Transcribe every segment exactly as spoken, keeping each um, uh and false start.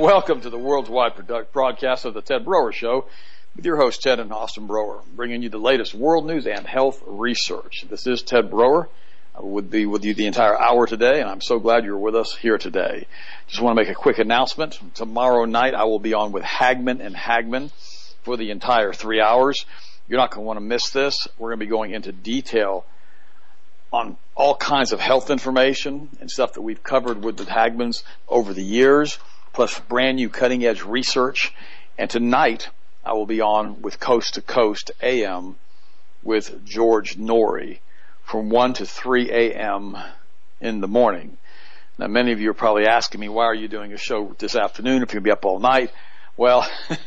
Welcome to the worldwide product broadcast of the Ted Broer Show with your host, Ted and Austin Broer, bringing you the latest world news and health research. This is Ted Broer. I would be with you the entire hour today, and I'm so glad you're with us here today. Just want to make a quick announcement. Tomorrow night, I will be on with Hagman and Hagman for the entire three hours. You're not going to want to miss this. We're going to be going into detail on all kinds of health information and stuff that we've covered with the Hagmans over the years, plus brand new cutting edge research. And tonight I will be on with Coast to Coast A M with George Noory from one to three a.m. in the morning. Now many of you are probably asking me, why are you doing a show this afternoon if you're going to be up all night? Well,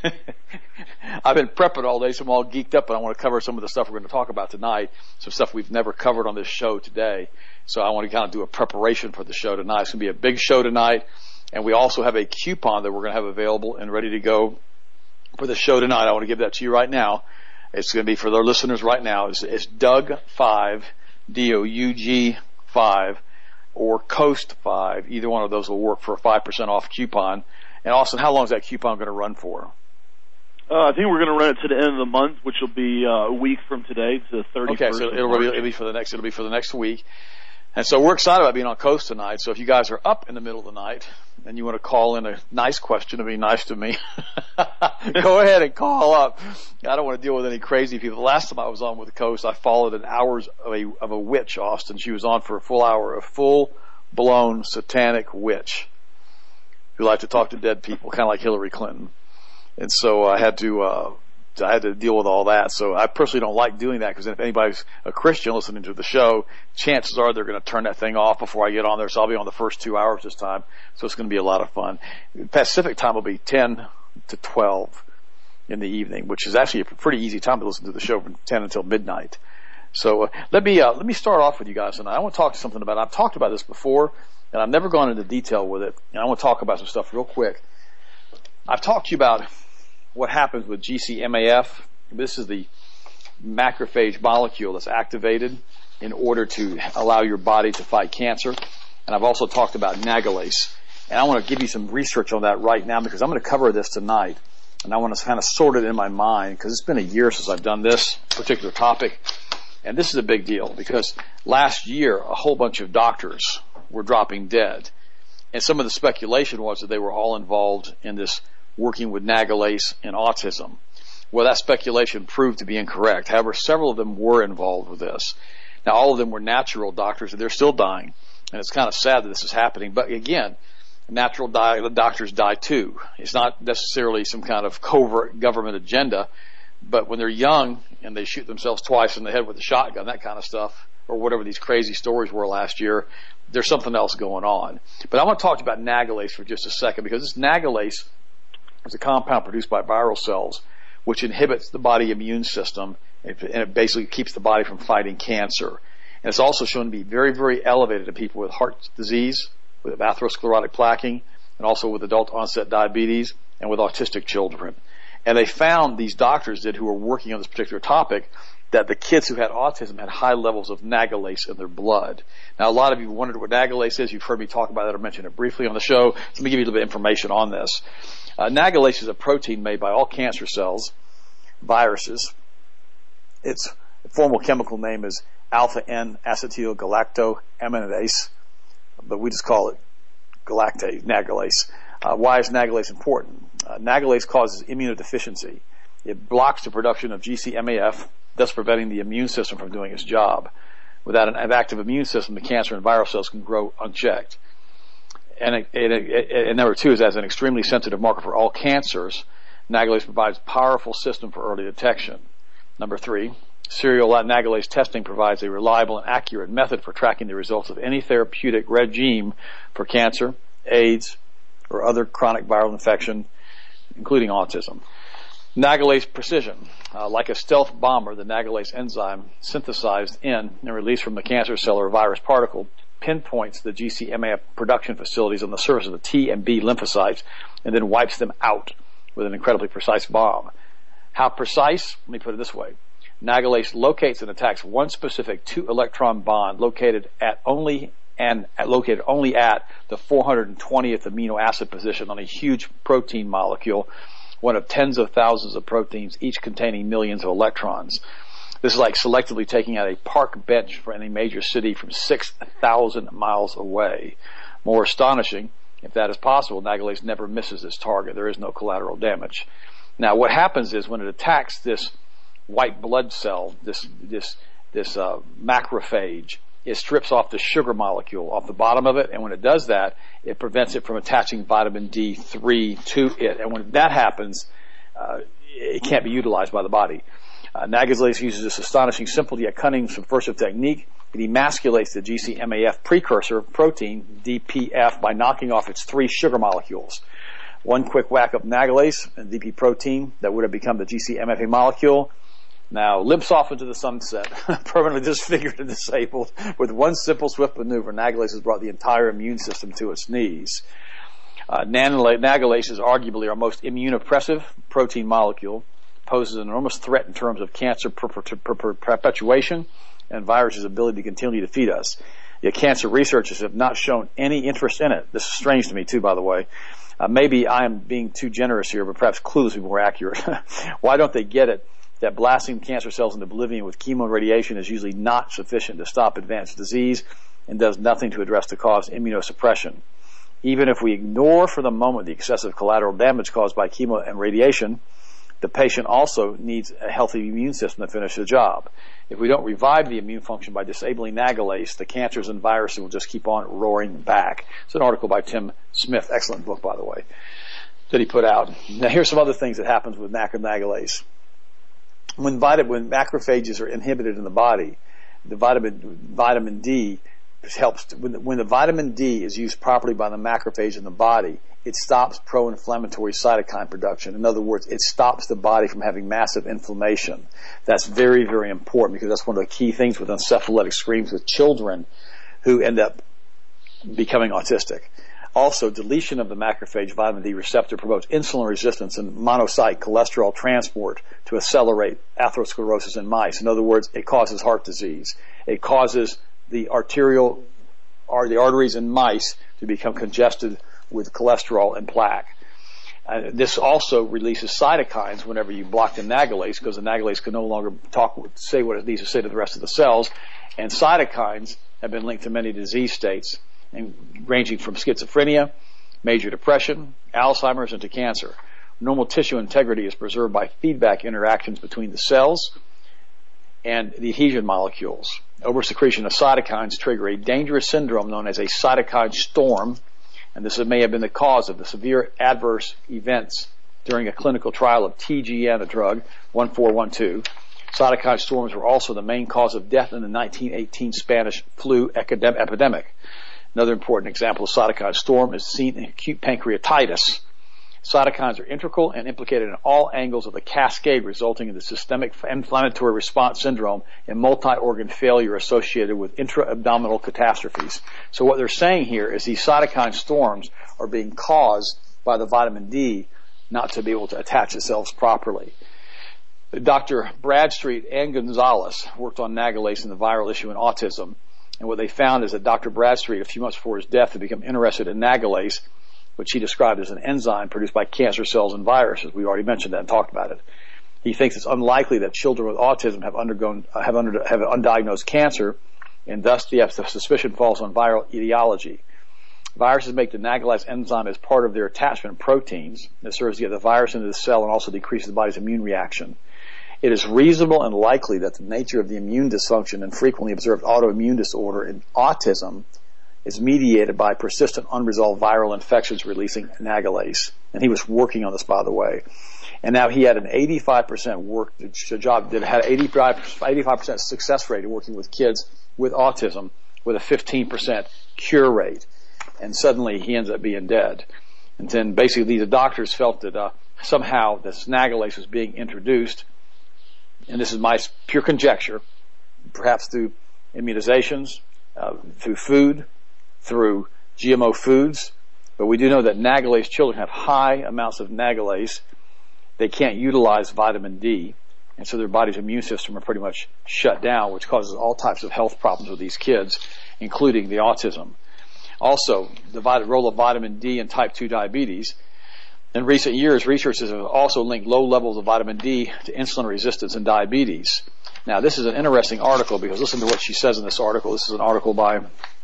I've been prepping all day, so I'm all geeked up, and I want to cover some of the stuff we're going to talk about tonight, some stuff we've never covered on this show today. So I want to kind of do a preparation for the show tonight. It's going to be a big show tonight, and we also have a coupon that we're going to have available and ready to go for the show tonight. I want to give that to you right now. It's going to be for their listeners right now. It's, it's Doug five, D O U G five, or Coast five. Either one of those will work for a five percent off coupon. And Austin, how long is that coupon going to run for? Uh, I think we're going to run it to the end of the month, which will be uh, a week from today, to the thirty-first. Okay, so it'll be, it'll be for the next. It'll be for the next week. And so we're excited about being on Coast tonight. So if you guys are up in the middle of the night and you want to call in a nice question to be nice to me, go ahead and call up. I don't want to deal with any crazy people. The last time I was on with the Coast, I followed an hours of a of a witch, Austin. She was on for a full hour, a full blown satanic witch who liked to talk to dead people, kind of like Hillary Clinton. And so I had to, uh, I had to deal with all that. So I personally don't like doing that, because if anybody's a Christian listening to the show, chances are they're going to turn that thing off before I get on there. So I'll be on the first two hours this time. So it's going to be a lot of fun. Pacific time will be ten to twelve in the evening, which is actually a pretty easy time to listen to the show from ten until midnight. So uh, let me, uh, let me start off with you guys tonight. I want to talk to something about, I've talked about this before, and I've never gone into detail with it. And I want to talk about some stuff real quick. I've talked to you about what happens with G C M A F. This is the macrophage molecule that's activated in order to allow your body to fight cancer. And I've also talked about nagalase. And I want to give you some research on that right now, because I'm going to cover this tonight. And I want to kind of sort it in my mind, because it's been a year since I've done this particular topic. And this is a big deal, because last year a whole bunch of doctors were dropping dead. And some of the speculation was that they were all involved in this working with nagalase and autism. Well, that speculation proved to be incorrect. However, several of them were involved with this. Now, all of them were natural doctors, and they're still dying. And it's kind of sad that this is happening. But again, natural die, doctors die too. It's not necessarily some kind of covert government agenda. But when they're young and they shoot themselves twice in the head with a shotgun, that kind of stuff, or whatever these crazy stories were last year, there's something else going on. But I want to talk to you about nagalase for just a second, because this nagalase is a compound produced by viral cells which inhibits the body immune system, and it basically keeps the body from fighting cancer. And it's also shown to be very, very elevated in people with heart disease, with atherosclerotic plaquing, and also with adult onset diabetes, and with autistic children. And they found, these doctors did, who were working on this particular topic, that the kids who had autism had high levels of nagalase in their blood. Now, a lot of you wondered what nagalase is. You've heard me talk about it or mention it briefly on the show. So let me give you a little bit of information on this. Uh, nagalase is a protein made by all cancer cells, viruses. Its formal chemical name is alpha-N acetylgalactoamidase, but we just call it galactase, nagalase. Uh, why is nagalase important? Uh, nagalase causes immunodeficiency. It blocks the production of G C M A F, thus preventing the immune system from doing its job. Without an active immune system, the cancer and viral cells can grow unchecked. And, it, it, it, and number two is, as an extremely sensitive marker for all cancers, nagalase provides a powerful system for early detection. Number three, serial nagalase testing provides a reliable and accurate method for tracking the results of any therapeutic regime for cancer, AIDS, or other chronic viral infection, including autism. Nagalase precision. Uh, like a stealth bomber, the nagalase enzyme synthesized in and released from the cancer cell or virus particle pinpoints the G C M A F production facilities on the surface of the T and B lymphocytes and then wipes them out with an incredibly precise bomb. How precise? Let me put it this way. Nagalase locates and attacks one specific two-electron bond located at only and located only at the four hundred twentieth amino acid position on a huge protein molecule, one of tens of thousands of proteins, each containing millions of electrons. This is like selectively taking out a park bench for any major city from six thousand miles away. More astonishing, if that is possible, nagalase never misses its target. There is no collateral damage. Now, what happens is when it attacks this white blood cell, this this this uh, macrophage, it strips off the sugar molecule off the bottom of it, and when it does that, it prevents it from attaching vitamin D three to it. And when that happens, uh, it can't be utilized by the body. Uh, nagalase uses this astonishing, simple yet cunning subversive technique. It emasculates the G C M A F precursor protein, D P F, by knocking off its three sugar molecules. One quick whack of nagalase and D P protein that would have become the G C M F A molecule now limps off into the sunset, permanently disfigured and disabled. With one simple, swift maneuver, nagalase has brought the entire immune system to its knees. Uh, nagalase is arguably our most immunosuppressive protein molecule, poses an enormous threat in terms of cancer per- per- per- per- perpetuation and viruses' ability to continue to feed us. Yet cancer researchers have not shown any interest in it. This is strange to me, too, by the way. Uh, maybe I am being too generous here, but perhaps clues would be more accurate. Why don't they get it that blasting cancer cells into oblivion with chemo and radiation is usually not sufficient to stop advanced disease and does nothing to address the cause of immunosuppression? Even if we ignore for the moment the excessive collateral damage caused by chemo and radiation, the patient also needs a healthy immune system to finish the job. If we don't revive the immune function by disabling nagalase, the cancers and viruses will just keep on roaring back. It's an article by Tim Smith, excellent book, by the way, that he put out. Now, here's some other things that happens with nagalase. When, vitamin, when macrophages are inhibited in the body, the vitamin vitamin D helps. To, when, the, when the vitamin D is used properly by the macrophage in the body, it stops pro-inflammatory cytokine production. In other words, it stops the body from having massive inflammation. That's very, very important because that's one of the key things with encephalitic screams with children who end up becoming autistic. Also, deletion of the macrophage vitamin D receptor promotes insulin resistance and monocyte cholesterol transport to accelerate atherosclerosis in mice. In other words, it causes heart disease. It causes the arterial, or the arteries in mice to become congested with cholesterol and plaque. Uh, this also releases cytokines whenever you block the nagalase, because the nagalase can no longer talk, say what it needs to say to the rest of the cells. And cytokines have been linked to many disease states, and ranging from schizophrenia, major depression, Alzheimer's, and to cancer. Normal tissue integrity is preserved by feedback interactions between the cells and the adhesion molecules. Oversecretion of cytokines trigger a dangerous syndrome known as a cytokine storm, and this may have been the cause of the severe adverse events during a clinical trial of T G N, a drug, one four one two. Cytokine storms were also the main cause of death in the nineteen eighteen Spanish flu epidemic. Another important example of cytokine storm is seen in acute pancreatitis. Cytokines are integral and implicated in all angles of the cascade, resulting in the systemic inflammatory response syndrome and multi-organ failure associated with intra-abdominal catastrophes. So what they're saying here is these cytokine storms are being caused by the vitamin D not to be able to attach itself properly. Doctor Bradstreet and Gonzalez worked on nagalase and the viral issue in autism. And what they found is that Doctor Bradstreet, a few months before his death, had become interested in nagalase, which he described as an enzyme produced by cancer cells and viruses. We already mentioned that and talked about it. He thinks it's unlikely that children with autism have undergone uh, have, under, have undiagnosed cancer, and thus the suspicion falls on viral etiology. Viruses make the nagalase enzyme as part of their attachment proteins that serves to get the virus into the cell and also decreases the body's immune reaction. It is reasonable and likely that the nature of the immune dysfunction and frequently observed autoimmune disorder in autism is mediated by persistent unresolved viral infections releasing nagalase. And he was working on this, by the way. And now he had an eighty-five percent work job that had eighty-five percent success rate in working with kids with autism with a fifteen percent cure rate. And suddenly he ends up being dead. And then basically the doctors felt that uh, somehow this nagalase was being introduced, and this is my pure conjecture, perhaps through immunizations, uh, through food, through G M O foods. But we do know that nagalase children have high amounts of nagalase. They can't utilize vitamin D. and so their body's immune system are pretty much shut down, which causes all types of health problems with these kids, including the autism. Also, the role of vitamin D in type two diabetes. In recent years, researchers have also linked low levels of vitamin D to insulin resistance and diabetes. Now, this is an interesting article because listen to what she says in this article. This is an article by,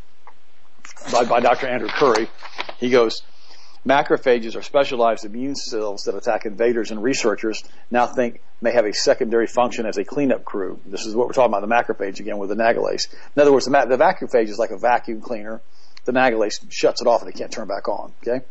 by, by Doctor Andrew Curry. He goes, macrophages are specialized immune cells that attack invaders, and researchers now think may have a secondary function as a cleanup crew. This is what we're talking about, the macrophage again with the nagalase. In other words, the, ma- the macrophage is like a vacuum cleaner. The nagalase shuts it off and it can't turn back on. Okay?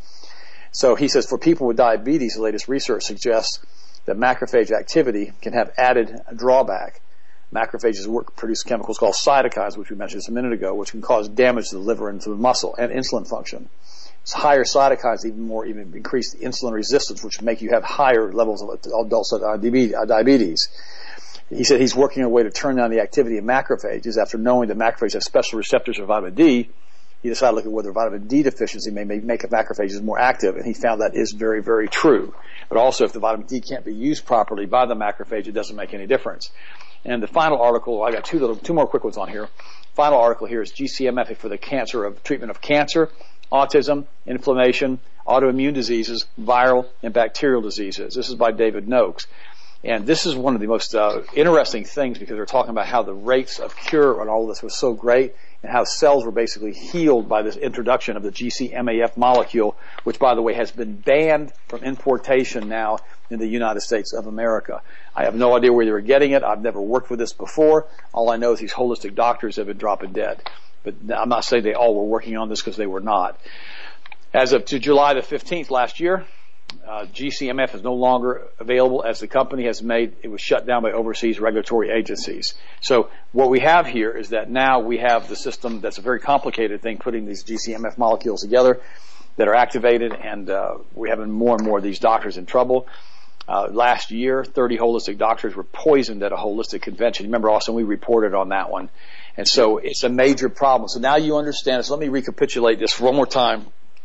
So he says for people with diabetes, the latest research suggests that macrophage activity can have added drawback. Macrophages work, produce chemicals called cytokines, which we mentioned just a minute ago, which can cause damage to the liver and to the muscle and insulin function. It's higher cytokines even more, even increase insulin resistance, which make you have higher levels of adult diabetes. He said he's working on a way to turn down the activity of macrophages. After knowing that macrophages have special receptors for vitamin D, he decided to look at whether vitamin D deficiency may make macrophages more active, and he found that is very, very true. But also, if the vitamin D can't be used properly by the macrophage, it doesn't make any difference. And the final article, I got two little, two more quick ones on here. Final article here is G C M F for the cancer of treatment of cancer, autism, inflammation, autoimmune diseases, viral and bacterial diseases. This is by David Noakes. And this is one of the most uh, interesting things because they're talking about how the rates of cure on all of this was so great and how cells were basically healed by this introduction of the G C M A F molecule, which, by the way, has been banned from importation now in the United States of America. I have no idea where they were getting it. I've never worked with this before. All I know is these holistic doctors have been dropping dead. But I'm not saying they all were working on this because they were not. As of to July the fifteenth last year, uh, G C M F is no longer available as the company has made, it was shut down by overseas regulatory agencies. So what we have here is that now we have the system that's a very complicated thing, putting these G C M F molecules together that are activated, and uh, we're having more and more of these doctors in trouble. Uh, last year, thirty holistic doctors were poisoned at a holistic convention. Remember, Austin, we reported on that one. And so it's a major problem. So now you understand. So let me recapitulate this one more time.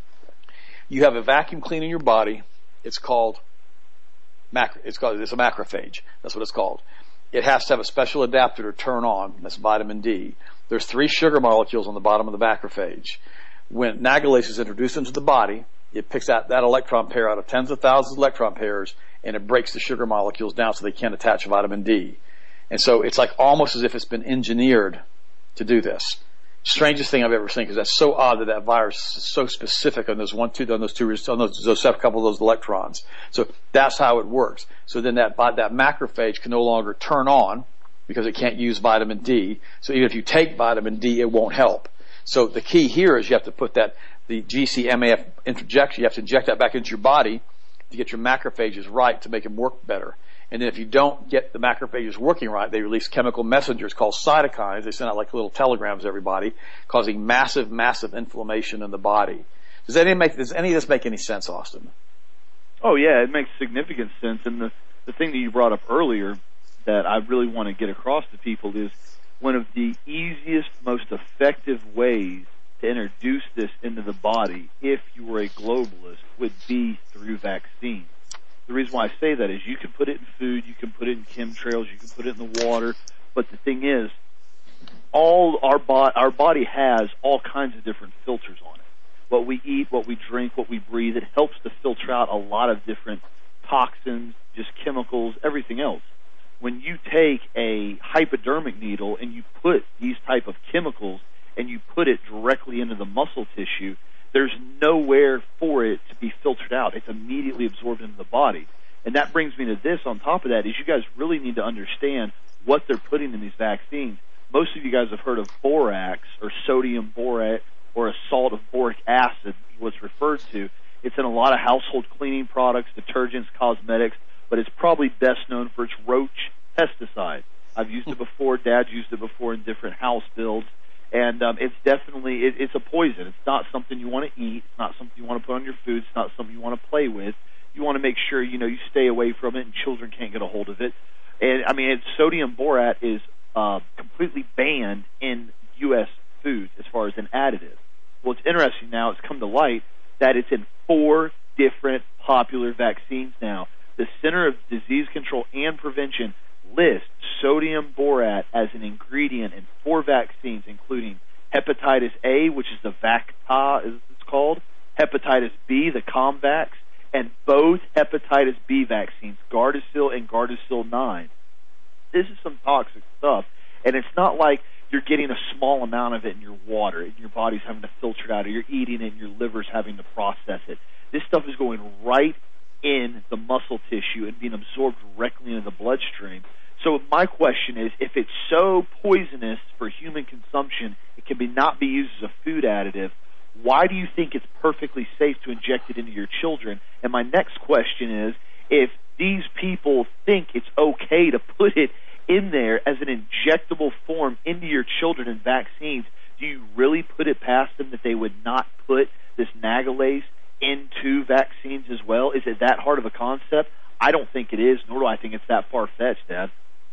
You have a vacuum cleaner in your body. It's called macro, it's called, it's a macrophage. That's what it's called. It has to have a special adapter to turn on. That's vitamin D. There's three sugar molecules on the bottom of the macrophage. When nagalase is introduced into the body, it picks out that electron pair out of tens of thousands of electron pairs, and it breaks the sugar molecules down so they can't attach vitamin D. And so it's like almost as if it's been engineered to do this. Strangest thing I've ever seen, because that's so odd that that virus is so specific on those one, two, on those two, on those, those couple of those electrons. So that's how it works. So then that that macrophage can no longer turn on because it can't use vitamin D. So even if you take vitamin D, it won't help. So the key here is you have to put that the G C M A F injection. You have to inject that back into your body to get your macrophages right to make them work better. And then if you don't get the macrophages working right, they release chemical messengers called cytokines. They send out like little telegrams to everybody, causing massive, massive inflammation in the body. Does any, make, does any of this make any sense, Austin? Oh, yeah, it makes significant sense. And the, the thing that you brought up earlier that I really want to get across to people is one of the easiest, most effective ways to introduce this into the body, if you were a globalist, would be through vaccines. The reason why I say that is you can put it in food, you can put it in chemtrails, you can put it in the water, but the thing is, all our, bo- our body has all kinds of different filters on it. What we eat, what we drink, what we breathe, it helps to filter out a lot of different toxins, just chemicals, everything else. When you take a hypodermic needle and you put these type of chemicals and you put it directly into the muscle tissue, there's nowhere for it to be filtered out. It's immediately absorbed into the body. And that brings me to this. On top of that is you guys really need to understand what they're putting in these vaccines. Most of you guys have heard of borax or sodium borate or a salt of boric acid, what's referred to. It's in a lot of household cleaning products, detergents, cosmetics, but it's probably best known for its roach pesticide. I've used it before. Dad's used it before in different house builds. And um, it's definitely, it, it's a poison. It's not something you want to eat. It's not something you want to put on your food. It's not something you want to play with. You want to make sure, you know, you stay away from it and children can't get a hold of it. And, I mean, it's, sodium borate is uh, completely banned in U S foods as far as an additive. Well, it's interesting now, it's come to light that it's in four different popular vaccines now. The Center of Disease Control and Prevention list sodium borat as an ingredient in four vaccines, including hepatitis A, which is the Vacta, as it's called, hepatitis B, the Comvax, and both hepatitis B vaccines, Gardasil and Gardasil nine. This is some toxic stuff, and it's not like you're getting a small amount of it in your water, and your body's having to filter it out, or you're eating it and your liver's having to process it. This stuff is going right in the muscle tissue and being absorbed directly into the bloodstream. So my question is, if it's so poisonous for human consumption, it can be not be used as a food additive, why do you think it's perfectly safe to inject it into your children? And my next question is, if these people think it's okay to put it in there as an injectable form into your children in vaccines, do you really put it past them that they would not put this Nagalase into vaccines as well? Is it that hard of a concept? I don't think it is, nor do I think it's that far-fetched, Dad.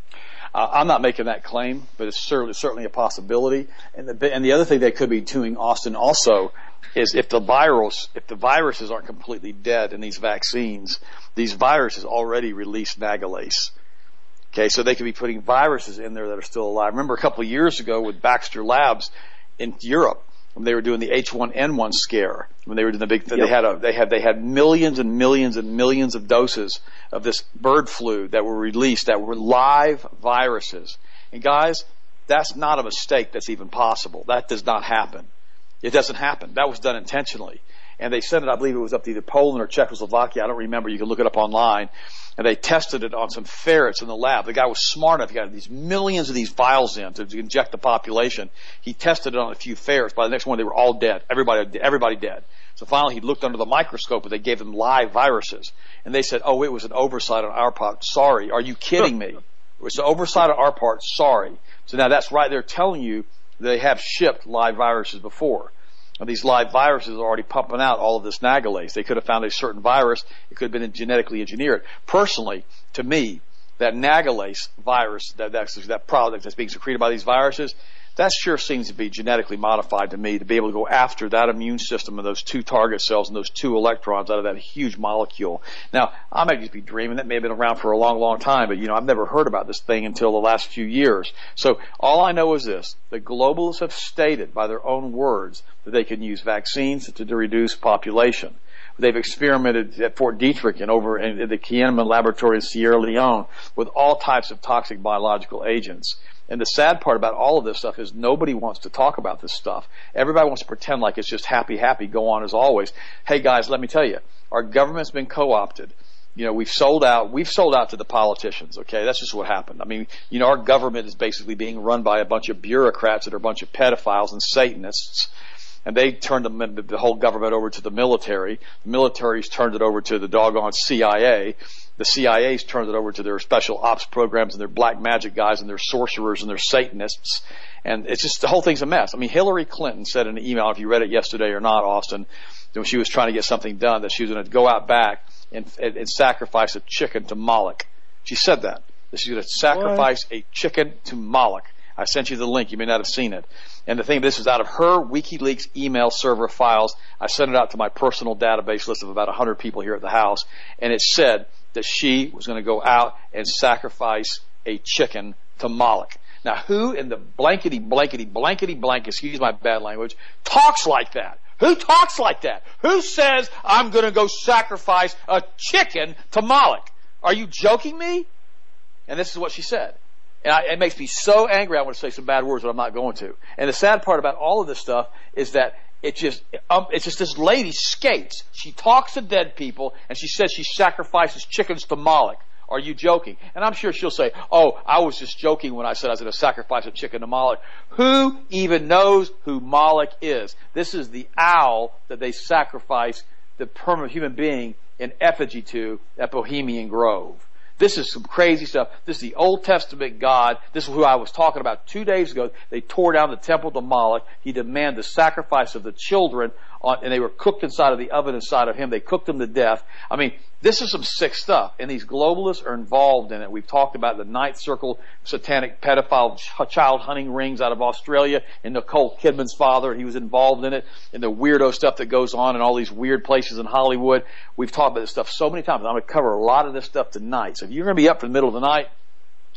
Uh, I'm not making that claim, but it's certainly, certainly a possibility. And the, and the other thing they could be doing, Austin, also, is if the virus, if the viruses aren't completely dead in these vaccines, these viruses already release Nagalase. Okay, so they could be putting viruses in there that are still alive. Remember a couple of years ago with Baxter Labs in Europe, when they were doing the H one N one scare, when they were doing the big thing, yep. they had a, they had they had millions and millions and millions of doses of this bird flu that were released that were live viruses. And guys, that's not a mistake that's even possible. That does not happen. It doesn't happen. That was done intentionally. And they sent it, I believe it was up to either Poland or Czechoslovakia, I don't remember, you can look it up online, and they tested it on some ferrets in the lab. The guy was smart enough, he got these millions of these vials in to inject the population. He tested it on a few ferrets. By the next one, they were all dead. Everybody, everybody dead. So finally, he looked under the microscope, and they gave them live viruses. And they said, oh, it was an oversight on our part. Sorry, are you kidding me? It was an oversight on our part. Sorry. So now that's right there telling you they have shipped live viruses before. And these live viruses are already pumping out all of this Nagalase. They could have found a certain virus. It could have been genetically engineered. Personally, to me, that Nagalase virus, that, that's, that product that's being secreted by these viruses, that sure seems to be genetically modified to me to be able to go after that immune system and those two target cells and those two electrons out of that huge molecule. Now, I might just be dreaming. That may have been around for a long, long time, but, you know, I've never heard about this thing until the last few years. So all I know is this. The globalists have stated by their own words that they can use vaccines to, to reduce population. They've experimented at Fort Detrick and over in the Kienman laboratory in Sierra Leone with all types of toxic biological agents. And the sad part about all of this stuff is nobody wants to talk about this stuff. Everybody wants to pretend like it's just happy, happy, go on as always. Hey guys, let me tell you, our government's been co-opted. You know, we've sold out, we've sold out to the politicians, okay? That's just what happened. I mean, you know, our government is basically being run by a bunch of bureaucrats that are a bunch of pedophiles and Satanists. And they turned the, the whole government over to the military. The military's turned it over to the doggone C I A. The C I A's turned it over to their special ops programs and their black magic guys and their sorcerers and their Satanists. And it's just, the whole thing's a mess. I mean, Hillary Clinton said in an email, if you read it yesterday or not, Austin, when she was trying to get something done, that she was going to go out back and, and, and sacrifice a chicken to Moloch. She said that. That she's going to sacrifice what? a chicken to Moloch. I sent you the link. You may not have seen it. And the thing, this is out of her WikiLeaks email server files. I sent it out to my personal database list of about one hundred people here at the house. And it said that she was going to go out and sacrifice a chicken to Moloch. Now, who in the blankety, blankety, blankety, blank, excuse my bad language, talks like that? Who talks like that? Who says, I'm going to go sacrifice a chicken to Moloch? Are you joking me? And this is what she said. And I, it makes me so angry I want to say some bad words, but I'm not going to. And the sad part about all of this stuff is that it just, um, it's just this lady skates. She talks to dead people, and she says she sacrifices chickens to Moloch. Are you joking? And I'm sure she'll say, oh, I was just joking when I said I was going to sacrifice a chicken to Moloch. Who even knows who Moloch is? This is the owl that they sacrifice the permanent human being in effigy to at Bohemian Grove. This is some crazy stuff. This is the Old Testament God. This is who I was talking about two days ago. They tore down the temple to Moloch. He demanded the sacrifice of the children, on, and they were cooked inside of the oven inside of him. They cooked them to death. I mean, this is some sick stuff, and these globalists are involved in it. We've talked about the Ninth Circle satanic pedophile ch- child hunting rings out of Australia, and Nicole Kidman's father, he was involved in it, and the weirdo stuff that goes on in all these weird places in Hollywood. We've talked about this stuff so many times. I'm going to cover a lot of this stuff tonight. So if you're going to be up for the middle of the night,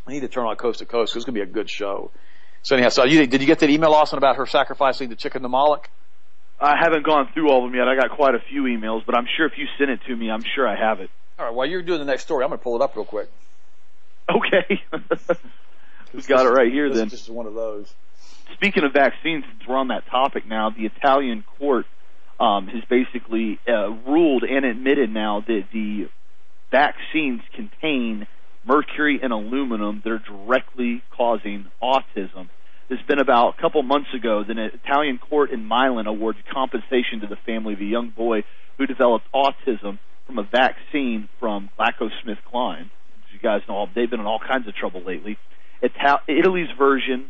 I need to turn on Coast to Coast because it's going to be a good show. So anyhow, so you, did you get that email, Austin, about her sacrificing the chicken to Moloch? I haven't gone through all of them yet. I got quite a few emails, but I'm sure if you send it to me, I'm sure I have it. All right, while you're doing the next story, I'm going to pull it up real quick. Okay. We've got it right here this then. This is one of those. Speaking of vaccines, since we're on that topic now, the Italian court um, has basically uh, ruled and admitted now that the vaccines contain mercury and aluminum that are directly causing autism. It's been about a couple months ago that an Italian court in Milan awarded compensation to the family of a young boy who developed autism from a vaccine from GlaxoSmithKline. As you guys know, they've been in all kinds of trouble lately. Ital- Italy's version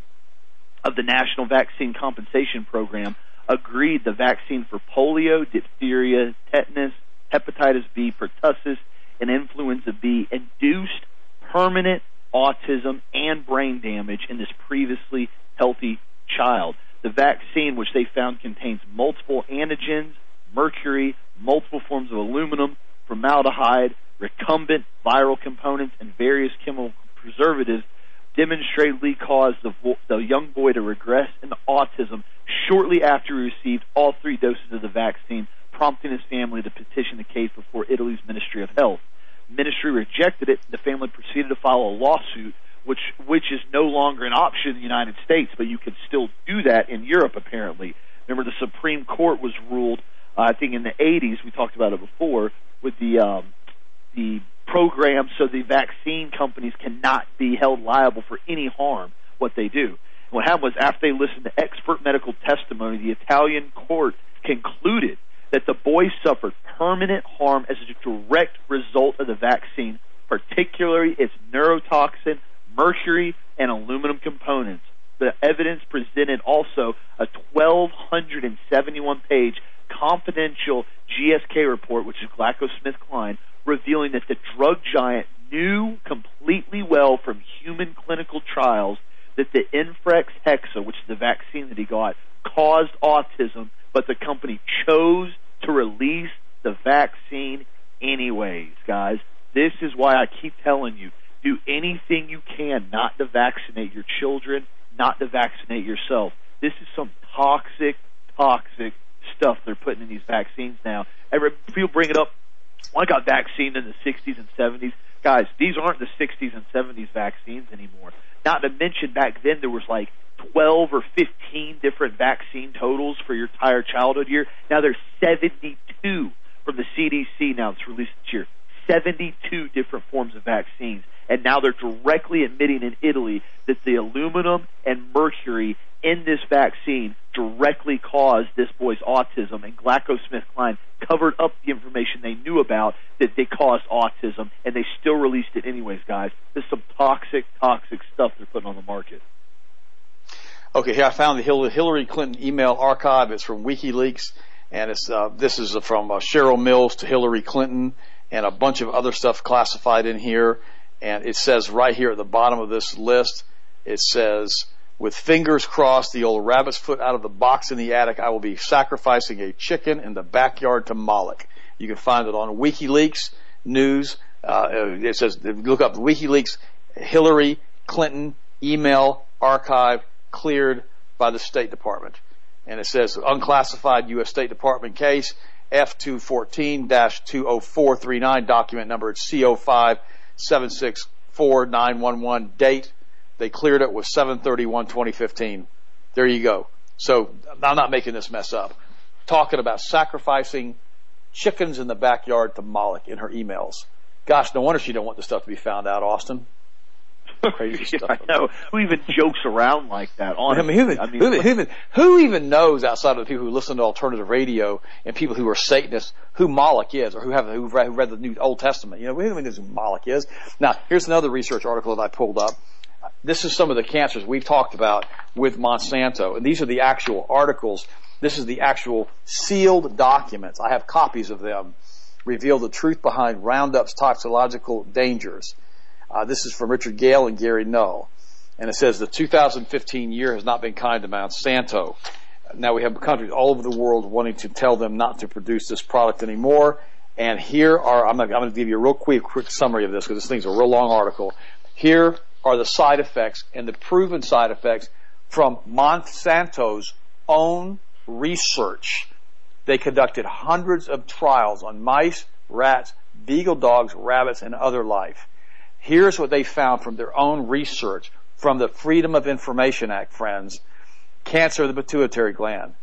of the National Vaccine Compensation Program agreed the vaccine for polio, diphtheria, tetanus, hepatitis B, pertussis, and influenza B induced permanent autism and brain damage in this previously healthy child. The vaccine, which they found contains multiple antigens, mercury, multiple forms of aluminum, formaldehyde, recombinant viral components, and various chemical preservatives, demonstrably caused the, vo- the young boy to regress into autism shortly after he received all three doses of the vaccine, prompting his family to petition the case before Italy's Ministry of Health. Ministry rejected it. The family proceeded to file a lawsuit, which which is no longer an option in the United States, but you can still do that in Europe, apparently. Remember, the Supreme Court was ruled, uh, I think in the eighties, we talked about it before, with the um, the program so the vaccine companies cannot be held liable for any harm what they do. And what happened was, after they listened to expert medical testimony, the Italian court concluded that the boy suffered permanent harm as a direct result of the vaccine, particularly its neurotoxin, mercury, and aluminum components. The evidence presented also a twelve seventy-one page confidential G S K report, which is GlaxoSmithKline, revealing that the drug giant knew completely well from human clinical trials that the Infrex Hexa, which is the vaccine that he got, caused autism, but the company chose to release the vaccine anyways, guys. This is why I keep telling you, do anything you can not to vaccinate your children, not to vaccinate yourself. This is some toxic, toxic stuff they're putting in these vaccines now. Every, people bring it up, well, I got vaccinated in the sixties and seventies. Guys, these aren't the sixties and seventies vaccines anymore. Not to mention, back then there was like twelve or fifteen different vaccine totals for your entire childhood year. Now there's seventy-two from the C D C now that's released this year. seventy-two different forms of vaccines. And now they're directly admitting in Italy that the aluminum and mercury in this vaccine directly caused this boy's autism, and GlaxoSmithKline covered up the information they knew about that they caused autism, and they still released it anyways, guys. This is some toxic, toxic stuff they're putting on the market. Okay, here I found the Hillary Clinton email archive. It's from WikiLeaks, and it's uh, this is from uh, Cheryl Mills to Hillary Clinton, and a bunch of other stuff classified in here. And it says right here at the bottom of this list, it says, with fingers crossed, the old rabbit's foot out of the box in the attic, I will be sacrificing a chicken in the backyard to Moloch. You can find it on WikiLeaks News. Uh, it says, look up WikiLeaks Hillary Clinton email archive cleared by the State Department. And it says, unclassified U S State Department case, F two fourteen dash two oh four three nine, document number, it's C oh five seven six four nine one one, date. They cleared it with seven thirty-one twenty fifteen. There you go. So I'm not making this mess up. Talking about sacrificing chickens in the backyard to Moloch in her emails. Gosh, no wonder she don't want this stuff to be found out, Austin. Crazy stuff. I know. Who even jokes around like that? Honestly. I mean, who even, I mean, who, who, even, who even knows, outside of the people who listen to alternative radio and people who are Satanists, who Moloch is, or who have who've read, who read the New Old Testament? You know, we don't even know who Moloch is. Now, here's another research article that I pulled up. This is some of the cancers we've talked about with Monsanto, and these are the actual articles. This is the actual sealed documents. I have copies of them. Reveal the truth behind Roundup's toxicological dangers. Uh, this is from Richard Gale and Gary Null. And it says the two thousand fifteen year has not been kind to Monsanto. Now we have countries all over the world wanting to tell them not to produce this product anymore. And here are, I'm going to give you a real quick, quick summary of this because this thing's a real long article. Here are the side effects and the proven side effects from Monsanto's own research. They conducted hundreds of trials on mice, rats, beagle dogs, rabbits, and other life. Here's what they found from their own research from the Freedom of Information Act, friends. Cancer of the pituitary gland.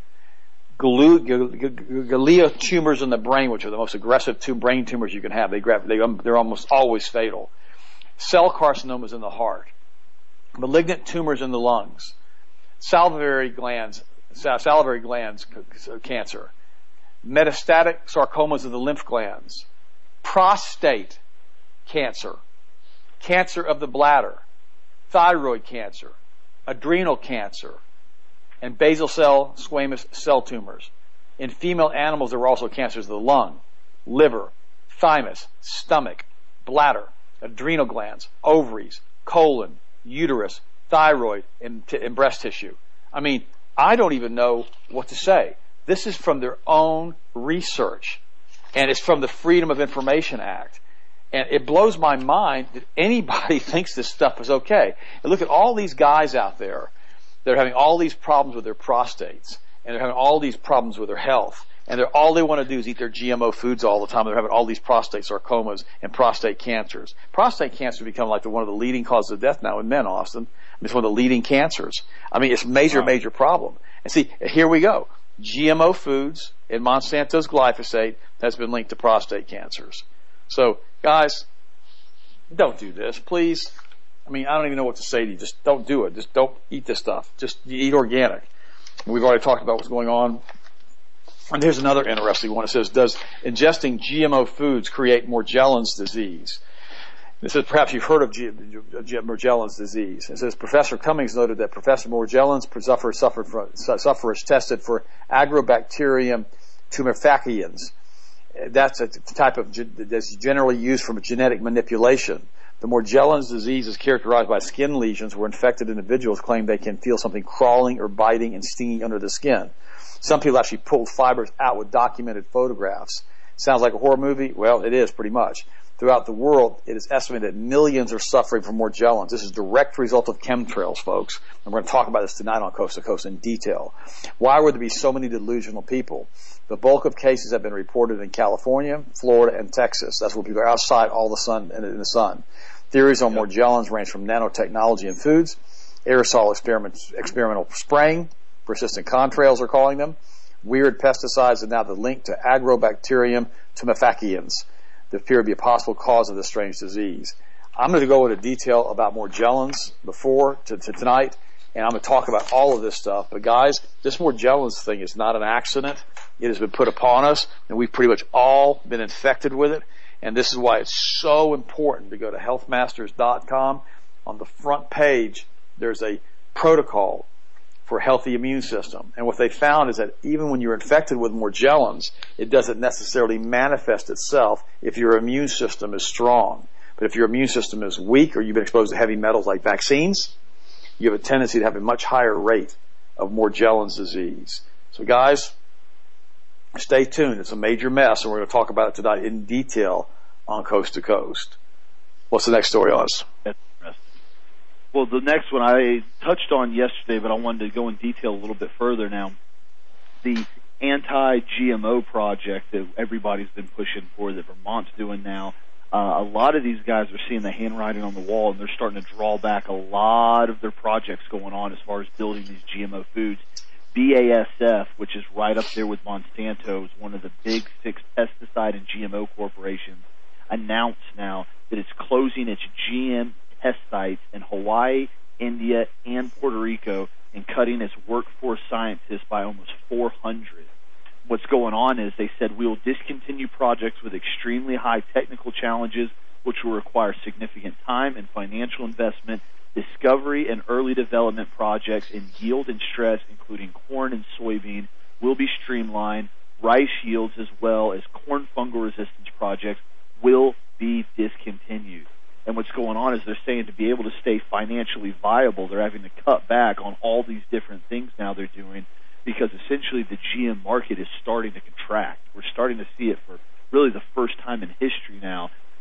Glia tumors in the brain, which are the most aggressive two brain tumors you can have. They grab, they, they're almost always fatal. Cell carcinomas in the heart. Malignant tumors in the lungs. Salivary glands, salivary glands cancer. Metastatic sarcomas of the lymph glands. Prostate cancer. Cancer of the bladder. Thyroid cancer. Adrenal cancer. And basal cell squamous cell tumors. In female animals, there were also cancers of the lung, liver, thymus, stomach, bladder, adrenal glands, ovaries, colon, uterus, thyroid, and, t- and breast tissue. I mean, I don't even know what to say. This is from their own research, and it's from the Freedom of Information Act. And it blows my mind that anybody thinks this stuff is okay. And look at all these guys out there. They're having all these problems with their prostates, and they're having all these problems with their health, and they're, all they want to do is eat their G M O foods all the time. They're having all these prostate sarcomas and prostate cancers. Prostate cancer has become like the, one of the leading causes of death now in men, Austin. I mean, it's one of the leading cancers. I mean, it's a major, major problem. And see, here we go. G M O foods and Monsanto's glyphosate has been linked to prostate cancers. So, guys, don't do this, please. I mean, I don't even know what to say to you. Just don't do it. Just don't eat this stuff. Just eat organic. We've already talked about what's going on. And here's another interesting one. It says, does ingesting G M O foods create Morgellons disease? It says, perhaps you've heard of G- G- Morgellons disease. It says, Professor Cummings noted that Professor Morgellons sufferers, suffered from, sufferers tested for Agrobacterium tumefaciens. That's a type of that's generally used for genetic manipulation. The Morgellons disease is characterized by skin lesions where infected individuals claim they can feel something crawling or biting and stinging under the skin. Some people actually pulled fibers out with documented photographs. Sounds like a horror movie? Well, it is pretty much. Throughout the world, it is estimated that millions are suffering from Morgellons. This is a direct result of chemtrails, folks. And we're going to talk about this tonight on Coast to Coast in detail. Why would there be so many delusional people? The bulk of cases have been reported in California, Florida, and Texas. That's where people are outside all the sun in the sun. Theories on Morgellons range from nanotechnology in foods, aerosol experiments, experimental spraying, persistent contrails they're calling them, weird pesticides, and now the link to Agrobacterium tumefaciens that appear to be a possible cause of this strange disease. I'm going to go into detail about Morgellons before to, to tonight, and I'm going to talk about all of this stuff. But guys, this Morgellons thing is not an accident. It has been put upon us, and we've pretty much all been infected with it. And this is why it's so important to go to health masters dot com. On the front page, there's a protocol for a healthy immune system. And what they found is that even when you're infected with Morgellons, it doesn't necessarily manifest itself if your immune system is strong. But if your immune system is weak or you've been exposed to heavy metals like vaccines, you have a tendency to have a much higher rate of Morgellons disease. So guys, stay tuned. It's a major mess, and we're going to talk about it tonight in detail on Coast to Coast. What's the next story, Oz? Well, the next one I touched on yesterday, but I wanted to go in detail a little bit further now. The anti-G M O project that everybody's been pushing for, that Vermont's doing now, uh, a lot of these guys are seeing the handwriting on the wall, and they're starting to draw back a lot of their projects going on as far as building these G M O foods. B A S F, which is right up there with Monsanto, is one of the big six pesticide and G M O corporations, announced now that it's closing its G M test sites in Hawaii, India, and Puerto Rico, and cutting its workforce scientists by almost four hundred. What's going on is they said, we will discontinue projects with extremely high technical challenges, which will require significant time and financial investment. Discovery and early development projects in yield and stress, including corn and soybean, will be streamlined. Rice yields, as well as corn fungal resistance projects, will be discontinued. And what's going on is they're saying to be able to stay financially viable, they're having to cut back on all these different things now they're doing, because essentially the G M market is starting to contract. We're starting to see it for really the first time in history now.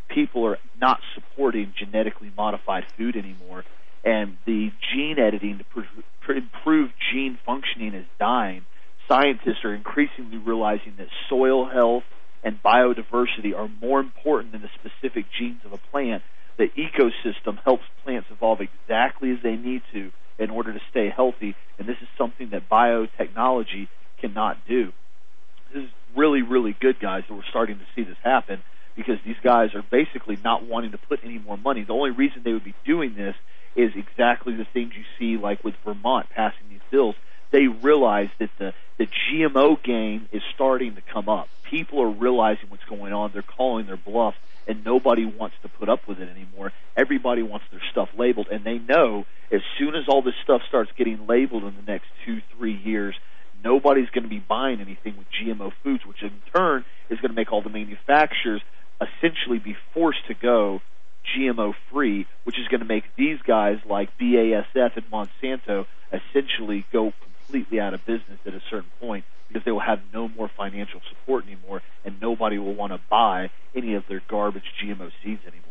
people are not supporting genetically modified food anymore, and the gene editing to pr- improve gene functioning is dying. Scientists are increasingly realizing that soil health and biodiversity are more important than the specific genes of a plant. The ecosystem helps plants evolve exactly as they need to in order to stay healthy, and this is something that biotechnology cannot do. This is really, really good, guys, that we're starting to see this happen, because these guys are basically not wanting to put any more money. The only reason they would be doing this is exactly the things you see, like with Vermont passing these bills. They realize that the, the G M O game is starting to come up. People are realizing what's going on. They're calling their bluff, and nobody wants to put up with it anymore. Everybody wants their stuff labeled, and they know as soon as all this stuff starts getting labeled in the next two, three years, nobody's going to be buying anything with G M O foods, which in turn is going to make all the manufacturers essentially be forced to go G M O free, which is going to make these guys like B A S F and Monsanto essentially go completely out of business at a certain point, because they will have no more financial support anymore, and nobody will want to buy any of their garbage G M O seeds anymore.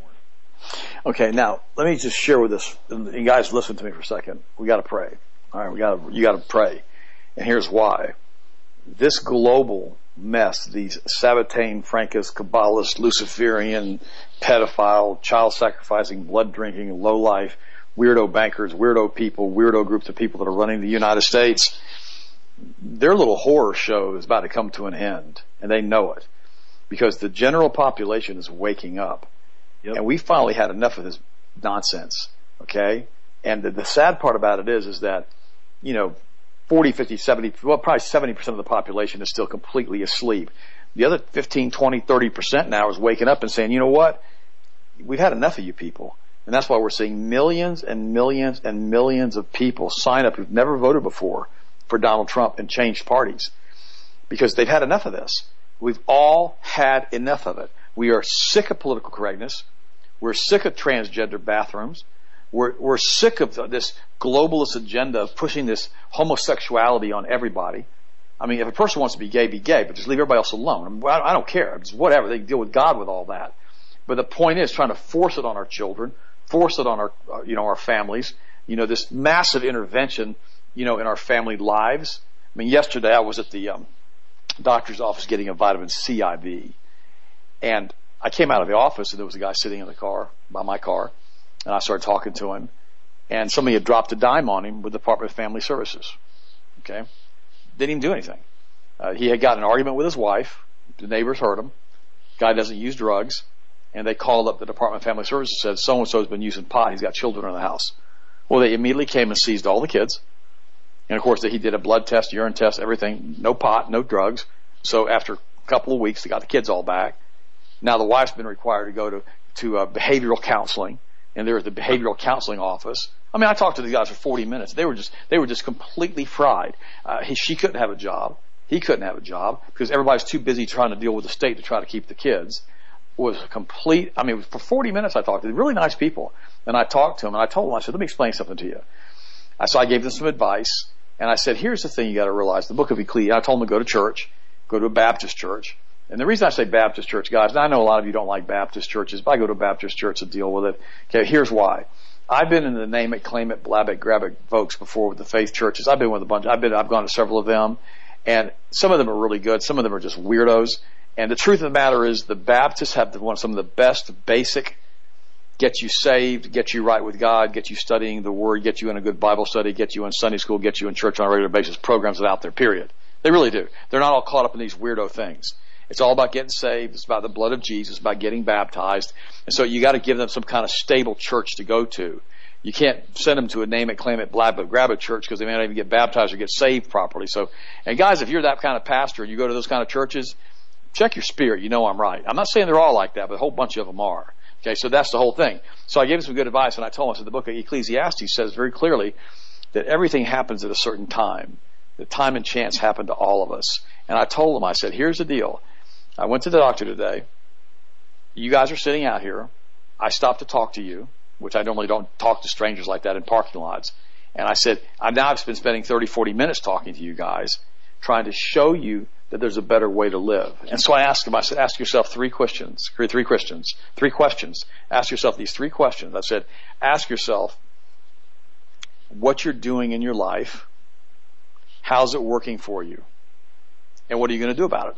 Okay, now let me just share with this, and you guys listen to me for a second. We got to pray. All right, we got to, you got to pray, and here's why. This global mess, these Sabbatean, Frankist, Kabbalist, Luciferian, pedophile, child-sacrificing, blood-drinking, low-life, weirdo bankers, weirdo people, weirdo groups of people that are running the United States, their little horror show is about to come to an end, and they know it, because the general population is waking up. Yep. And we finally had enough of this nonsense, okay? And the, the sad part about it is, is that, you know, forty, fifty, seventy, well, probably seventy percent of the population is still completely asleep. The other fifteen, twenty, thirty percent now is waking up and saying, you know what? We've had enough of you people. And that's why we're seeing millions and millions and millions of people sign up who've never voted before for Donald Trump and changed parties, because they've had enough of this. We've all had enough of it. We are sick of political correctness. We're sick of transgender bathrooms. We're, we're sick of this globalist agenda of pushing this homosexuality on everybody. I mean, if a person wants to be gay, be gay, but just leave everybody else alone. I, mean, I don't care. It's whatever. They can deal with God with all that. But the point is trying to force it on our children, force it on our, uh, you know, our families. You know, this massive intervention, you know, in our family lives. I mean, yesterday I was at the um, doctor's office getting a vitamin C I V, and I came out of the office and there was a guy sitting in the car, by my car, and I started talking to him, and somebody had dropped a dime on him with the Department of Family Services. Okay? Didn't even do anything. Uh, he had got in an argument with his wife. The neighbors heard him. Guy doesn't use drugs. And they called up the Department of Family Services and said, so-and-so has been using pot. He's got children in the house. Well, they immediately came and seized all the kids. And, of course, he did a blood test, urine test, everything. No pot, no drugs. So after a couple of weeks, they got the kids all back. Now the wife's been required to go to, to uh, behavioral counseling. And they're at the behavioral counseling office. I mean, I talked to these guys for forty minutes. They were just, they were just completely fried. Uh, he, she couldn't have a job. He couldn't have a job because everybody's too busy trying to deal with the state to try to keep the kids. It was a complete, I mean, for forty minutes I talked to them. Really nice people. And I talked to them and I told them, I said, let me explain something to you. I, so I gave them some advice and I said, here's the thing you got to realize. The book of Ecclesiastes, I told them to go to church, go to a Baptist church. And the reason I say Baptist church, guys, and I know a lot of you don't like Baptist churches, but I go to a Baptist church to deal with it. Okay, here's why. I've been in the name it, claim it, blab it, grab it folks before with the faith churches. I've been with a bunch. I've been, I've gone to several of them, and some of them are really good. Some of them are just weirdos. And the truth of the matter is, the Baptists have the, one some of the best basic, get you saved, get you right with God, get you studying the Word, get you in a good Bible study, get you in Sunday school, get you in church on a regular basis programs that are out there. Period. They really do. They're not all caught up in these weirdo things. It's all about getting saved. It's about the blood of Jesus. It's about getting baptized. And so you got to give them some kind of stable church to go to. You can't send them to a name it, claim it, blab it, grab it church because they may not even get baptized or get saved properly. So, and guys, if you're that kind of pastor and you go to those kind of churches, check your spirit. You know I'm right. I'm not saying they're all like that, but a whole bunch of them are. Okay, so that's the whole thing. So I gave them some good advice, and I told them, I said, the book of Ecclesiastes says very clearly that everything happens at a certain time. The time and chance happen to all of us. And I told them, I said, here's the deal. I went to the doctor today. You guys are sitting out here. I stopped to talk to you, which I normally don't talk to strangers like that in parking lots. And I said, I've now been spending thirty, forty minutes talking to you guys, trying to show you that there's a better way to live. And so I asked him, I said, ask yourself three questions, three questions, three questions. Ask yourself these three questions. I said, ask yourself what you're doing in your life. How's it working for you? And what are you going to do about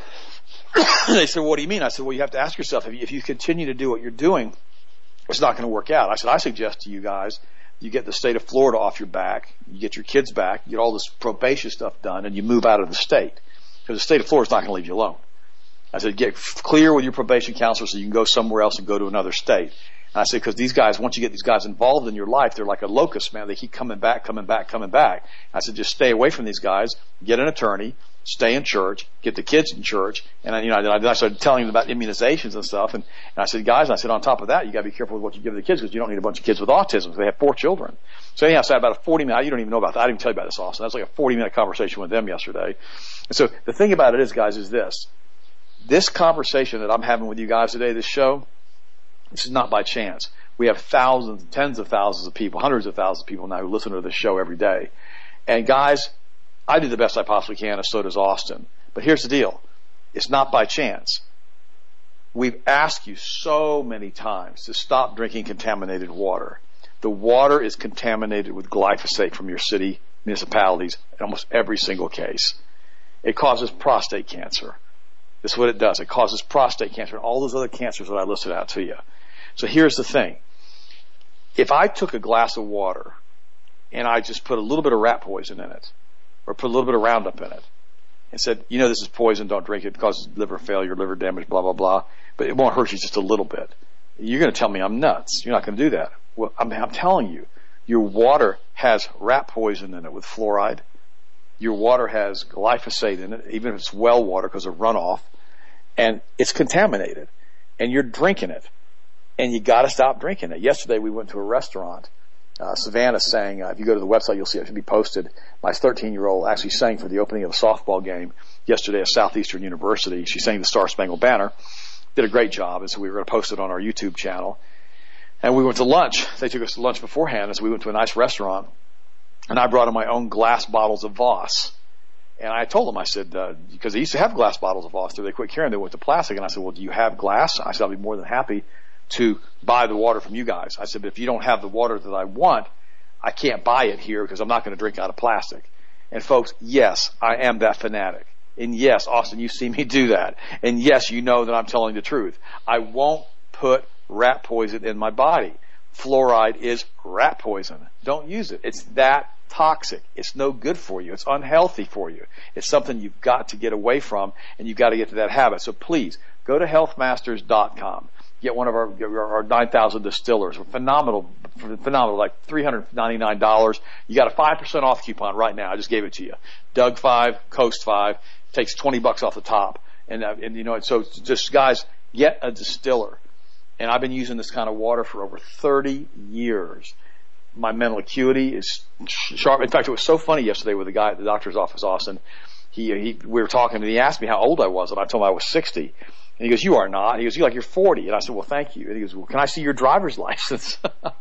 it? They said, what do you mean? I said, well, you have to ask yourself, if you, if you continue to do what you're doing, it's not going to work out. I said, I suggest to you guys, you get the state of Florida off your back, you get your kids back, you get all this probation stuff done, and you move out of the state. Because the state of Florida is not going to leave you alone. I said, get clear with your probation counselor so you can go somewhere else and go to another state. And I said, because these guys, once you get these guys involved in your life, they're like a locust, man. They keep coming back, coming back, coming back. I said, just stay away from these guys, get an attorney, stay in church, get the kids in church. And then, you know, then I started telling them about immunizations and stuff. And, and I said, guys, I said, on top of that, you got to be careful with what you give the kids because you don't need a bunch of kids with autism. They have four children. So anyhow, so I had about a forty minute, you don't even know about that. I didn't even tell you about this, Austin. That was like a forty minute conversation with them yesterday. And so the thing about it is, guys, is this. This conversation that I'm having with you guys today, this show, this is not by chance. We have thousands, tens of thousands of people, hundreds of thousands of people now who listen to this show every day. And guys, I do the best I possibly can, and so does Austin. But here's the deal. It's not by chance. We've asked you so many times to stop drinking contaminated water. The water is contaminated with glyphosate from your city municipalities in almost every single case. It causes prostate cancer. This is what it does. It causes prostate cancer and all those other cancers that I listed out to you. So here's the thing. If I took a glass of water and I just put a little bit of rat poison in it, or put a little bit of Roundup in it, and said, you know, this is poison, don't drink it, it causes liver failure, liver damage, blah, blah, blah, but it won't hurt you just a little bit. You're going to tell me I'm nuts. You're not going to do that. Well, I'm, I'm telling you, your water has rat poison in it with fluoride. Your water has glyphosate in it, even if it's well water because of runoff, and it's contaminated, and you're drinking it, and you got to stop drinking it. Yesterday we went to a restaurant. Uh, Savannah sang, uh, if you go to the website, you'll see it should be posted. My thirteen-year-old actually sang for the opening of a softball game yesterday at Southeastern University. She sang the Star Spangled Banner. Did a great job, and so we were going to post it on our YouTube channel. And we went to lunch. They took us to lunch beforehand, and so we went to a nice restaurant. And I brought in my own glass bottles of Voss. And I told them, I said, uh, because they used to have glass bottles of Voss, they quit carrying, they went to plastic. And I said, well, do you have glass? I said, I'll be more than happy to buy the water from you guys. I said, but if you don't have the water that I want, I can't buy it here because I'm not going to drink out of plastic. And folks, yes, I am that fanatic. And yes, Austin, you see me do that. And yes, you know that I'm telling the truth. I won't put rat poison in my body. Fluoride is rat poison. Don't use it. It's that toxic. It's no good for you. It's unhealthy for you. It's something you've got to get away from, and you've got to get to that habit. So please, go to health masters dot com. Get one of our, our nine thousand distillers. Phenomenal, phenomenal, like three hundred ninety-nine dollars. You got a five percent off coupon right now. I just gave it to you. Doug five, Coast five, takes twenty bucks off the top. And, uh, and you know, so just guys, get a distiller. And I've been using this kind of water for over thirty years. My mental acuity is sharp. In fact, it was so funny yesterday with the guy at the doctor's office, Austin. He, he, we were talking and he asked me how old I was, and I told him I was sixty. And he goes, you are not. He goes, you like you're forty. And I said, well, thank you. And he goes, well, can I see your driver's license?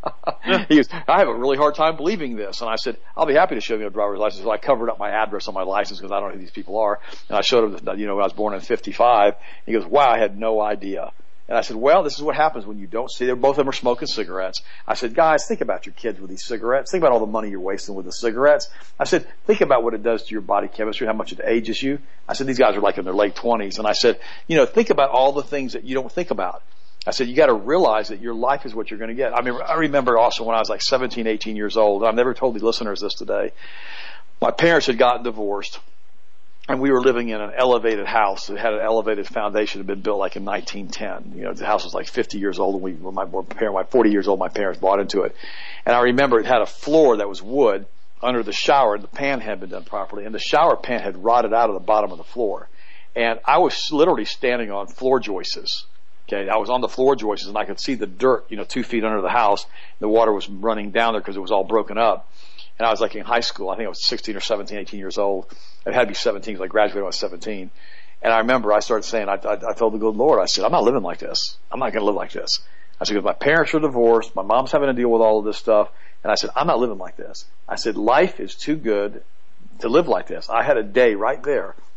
He goes, I have a really hard time believing this. And I said, I'll be happy to show you a driver's license. So I covered up my address on my license because I don't know who these people are. And I showed him that, you know, I was born in fifty-five. He goes, wow, I had no idea. And I said, well, this is what happens when you don't see them. Both of them are smoking cigarettes. I said, guys, think about your kids with these cigarettes. Think about all the money you're wasting with the cigarettes. I said, think about what it does to your body chemistry, how much it ages you. I said, these guys are like in their late twenties. And I said, you know, think about all the things that you don't think about. I said, you got to realize that your life is what you're going to get. I mean, I remember also when I was like seventeen, eighteen years old, and I've never told the listeners this today. My parents had gotten divorced. And we were living in an elevated house. It had an elevated foundation. It had been built like in nineteen ten. You know, the house was like fifty years old, and we, when my parents, my forty years old, my parents bought into it. And I remember it had a floor that was wood under the shower, and the pan had been done properly, and the shower pan had rotted out of the bottom of the floor. And I was literally standing on floor joists. Okay, I was on the floor joists, and I could see the dirt, you know, two feet under the house. The water was running down there because it was all broken up. And I was like in high school. I think I was sixteen or seventeen, eighteen years old. It had to be seventeen because I graduated when I was seventeen. And I remember I started saying, I, I, I told the good Lord, I said, I'm not living like this. I'm not going to live like this. I said, because my parents are divorced. My mom's having to deal with all of this stuff. And I said, I'm not living like this. I said, life is too good to live like this. I had a day right there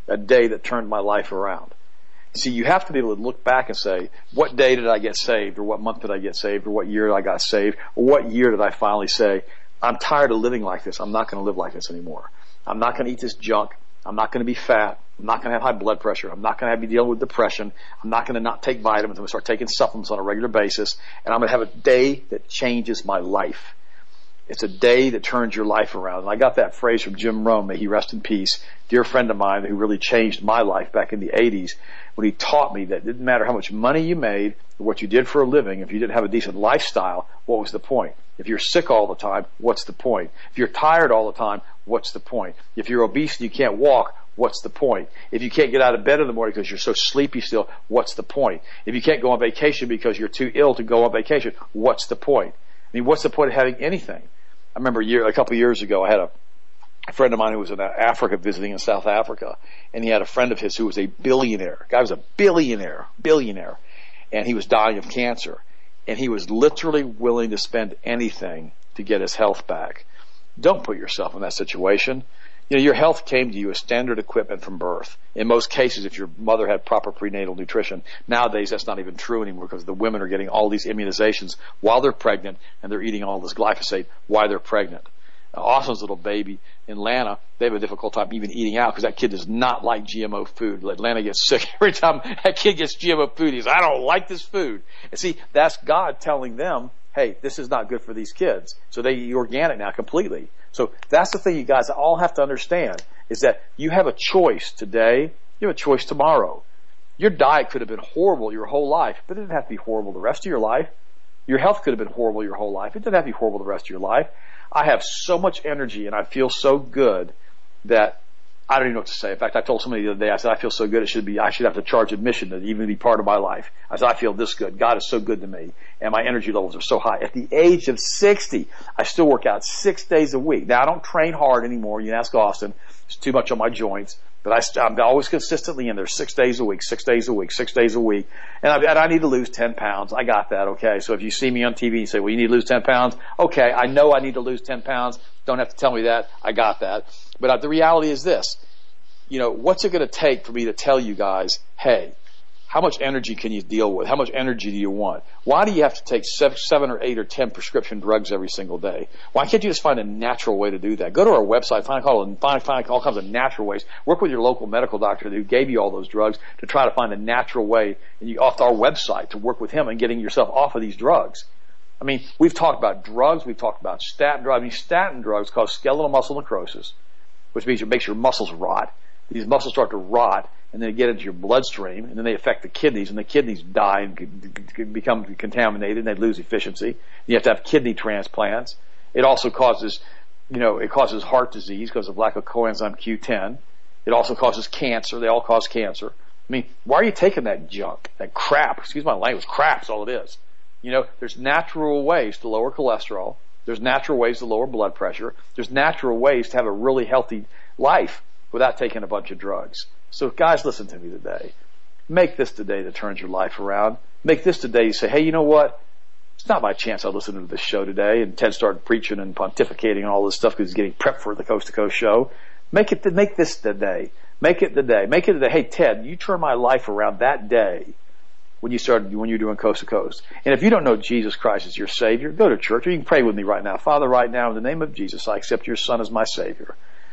a day that turned my life around. See, you have to be able to look back and say, what day did I get saved, or what month did I get saved, or what year I got saved, or what year did I finally say, I'm tired of living like this. I'm not going to live like this anymore. I'm not going to eat this junk. I'm not going to be fat. I'm not going to have high blood pressure. I'm not going to have to be dealing with depression. I'm not going to not take vitamins. I'm going to start taking supplements on a regular basis. And I'm going to have a day that changes my life. It's a day that turns your life around. And I got that phrase from Jim Rohn, may he rest in peace, dear friend of mine who really changed my life back in the eighties, when he taught me that it didn't matter how much money you made or what you did for a living, if you didn't have a decent lifestyle, what was the point? If you're sick all the time, what's the point? If you're tired all the time, what's the point? If you're obese and you can't walk, what's the point? If you can't get out of bed in the morning because you're so sleepy still, what's the point? If you can't go on vacation because you're too ill to go on vacation, what's the point? I mean, what's the point of having anything? I remember a, year, a couple of years ago, I had a, a friend of mine who was in Africa visiting in South Africa, and he had a friend of his who was a billionaire. The guy was a billionaire, billionaire, and he was dying of cancer. And he was literally willing to spend anything to get his health back. Don't put yourself in that situation. You know, your health came to you as standard equipment from birth. In most cases, if your mother had proper prenatal nutrition. Nowadays, that's not even true anymore because the women are getting all these immunizations while they're pregnant, and they're eating all this glyphosate while they're pregnant. Now, Austin's little baby in Atlanta, they have a difficult time even eating out because that kid does not like G M O food. Atlanta gets sick every time that kid gets G M O food. He's, I don't like this food. And see, that's God telling them, hey, this is not good for these kids. So they eat organic now completely. So that's the thing you guys all have to understand is that you have a choice today. You have a choice tomorrow. Your diet could have been horrible your whole life, but it didn't have to be horrible the rest of your life. Your health could have been horrible your whole life. It didn't have to be horrible the rest of your life. I have so much energy and I feel so good that I don't even know what to say. In fact, I told somebody the other day, I said, I feel so good it should be, I should have to charge admission to even be part of my life. I said, I feel this good. God is so good to me. And my energy levels are so high. At the age of sixty, I still work out six days a week. Now, I don't train hard anymore. You can ask Austin. It's too much on my joints. But I, I'm always consistently in there six days a week, six days a week, six days a week. And I, and I need to lose ten pounds. I got that, okay? So if you see me on T V and you say, well, you need to lose ten pounds. Okay, I know I need to lose ten pounds. Don't have to tell me that. I got that. But uh, the reality is this. You know, what's it going to take for me to tell you guys, hey, how much energy can you deal with? How much energy do you want? Why do you have to take seven, seven or eight or ten prescription drugs every single day? Why can't you just find a natural way to do that? Go to our website, find all, find, find all kinds of natural ways. Work with your local medical doctor who gave you all those drugs to try to find a natural way, and you off our website to work with him and getting yourself off of these drugs. I mean, we've talked about drugs. We've talked about statin drugs. I mean, statin drugs cause skeletal muscle necrosis, which means it makes your muscles rot. These muscles start to rot, and then they get into your bloodstream, and then they affect the kidneys, and the kidneys die and become contaminated, and they lose efficiency. You have to have kidney transplants. It also causes, you know, it causes heart disease because of lack of coenzyme Q ten. It also causes cancer. They all cause cancer. I mean, why are you taking that junk, that crap? Excuse my language. Crap's all it is. You know, there's natural ways to lower cholesterol. There's natural ways to lower blood pressure. There's natural ways to have a really healthy life without taking a bunch of drugs. So guys, listen to me today. Make this the day that turns your life around. Make this the day you say, hey, you know what? It's not by chance I listened to this show today, and Ted started preaching and pontificating and all this stuff because he's getting prepped for the Coast to Coast show. Make it, the, make this the day. Make it the day. Make it the day. Hey, Ted, you turn my life around that day when you started, when you're doing Coast to Coast. And if you don't know Jesus Christ as your Savior, go to church, or you can pray with me right now. Father, right now, in the name of Jesus, I accept your Son as my Savior.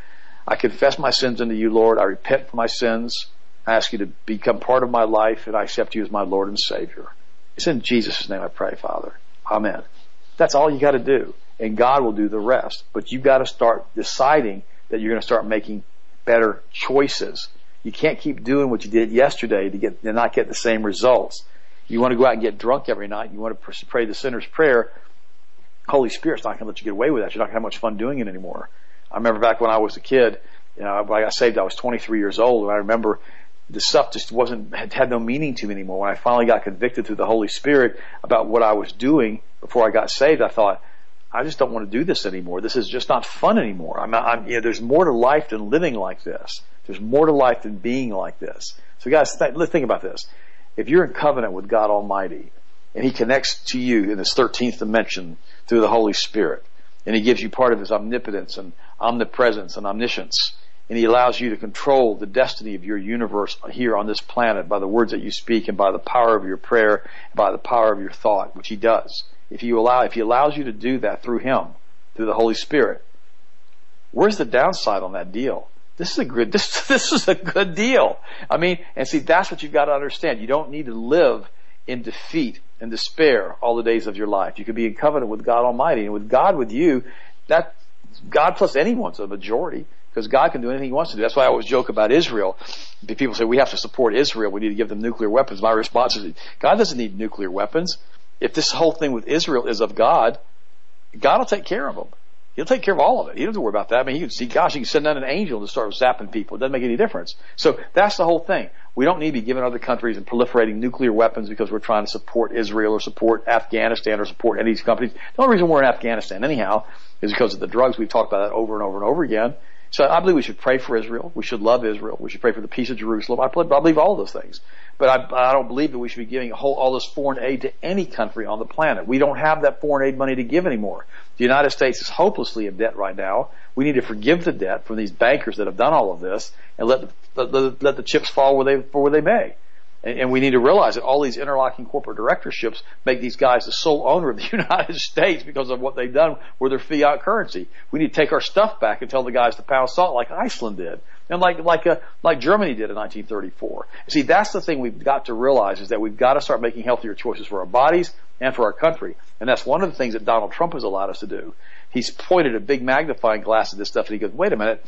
I confess my sins unto you, Lord. I repent for my sins. I ask you to become part of my life, and I accept you as my Lord and Savior. It's in Jesus' name I pray, Father. Amen. That's all you got to do, and God will do the rest. But you've got to start deciding that you're going to start making better choices. You can't keep doing what you did yesterday to get to not get the same results. You want to go out and get drunk every night. You want to pray the sinner's prayer. Holy Spirit's not going to let you get away with that. You're not going to have much fun doing it anymore. I remember back when I was a kid, you know, when I got saved, I was twenty-three years old, and I remember the stuff just wasn't, had, had no meaning to me anymore. When I finally got convicted through the Holy Spirit about what I was doing before I got saved, I thought, I just don't want to do this anymore. This is just not fun anymore. I'm, I'm, you know, there's more to life than living like this. There's more to life than being like this. So guys, th- let's think about this. If you're in covenant with God Almighty, and He connects to you in this thirteenth dimension through the Holy Spirit, and He gives you part of His omnipotence and omnipresence and omniscience, and he allows you to control the destiny of your universe here on this planet by the words that you speak and by the power of your prayer, and by the power of your thought, which he does. If you allow, if he allows you to do that through him, through the Holy Spirit, where's the downside on that deal? This is a good, this, this is a good deal. I mean, and see, that's what you've got to understand. You don't need to live in defeat and despair all the days of your life. You can be in covenant with God Almighty, and with God with you, that God plus anyone's a majority, because God can do anything he wants to do. That's why I always joke about Israel. People say we have to support Israel. We need to give them nuclear weapons. My response is, God doesn't need nuclear weapons. If this whole thing with Israel is of God, God will take care of them. He'll take care of all of it. He doesn't worry about that. I mean, he can see, gosh, he can send out an angel to start zapping people. It doesn't make any difference. So that's the whole thing. We don't need to be giving other countries and proliferating nuclear weapons because we're trying to support Israel or support Afghanistan or support any of these companies. The only reason we're in Afghanistan anyhow is because of the drugs. We've talked about that over and over and over again. So I believe we should pray for Israel. We should love Israel. We should pray for the peace of Jerusalem. I believe all of those things. But I, I don't believe that we should be giving a whole, all this foreign aid to any country on the planet. We don't have that foreign aid money to give anymore. The United States is hopelessly in debt right now. We need to forgive the debt from these bankers that have done all of this and let the, let, let the chips fall where they, for where they may. And, and we need to realize that all these interlocking corporate directorships make these guys the sole owner of the United States because of what they've done with their fiat currency. We need to take our stuff back and tell the guys to pound salt like Iceland did. And like, like, uh, like Germany did in nineteen thirty-four. See, that's the thing we've got to realize is that we've got to start making healthier choices for our bodies and for our country. And that's one of the things that Donald Trump has allowed us to do. He's pointed a big magnifying glass at this stuff and he goes, wait a minute,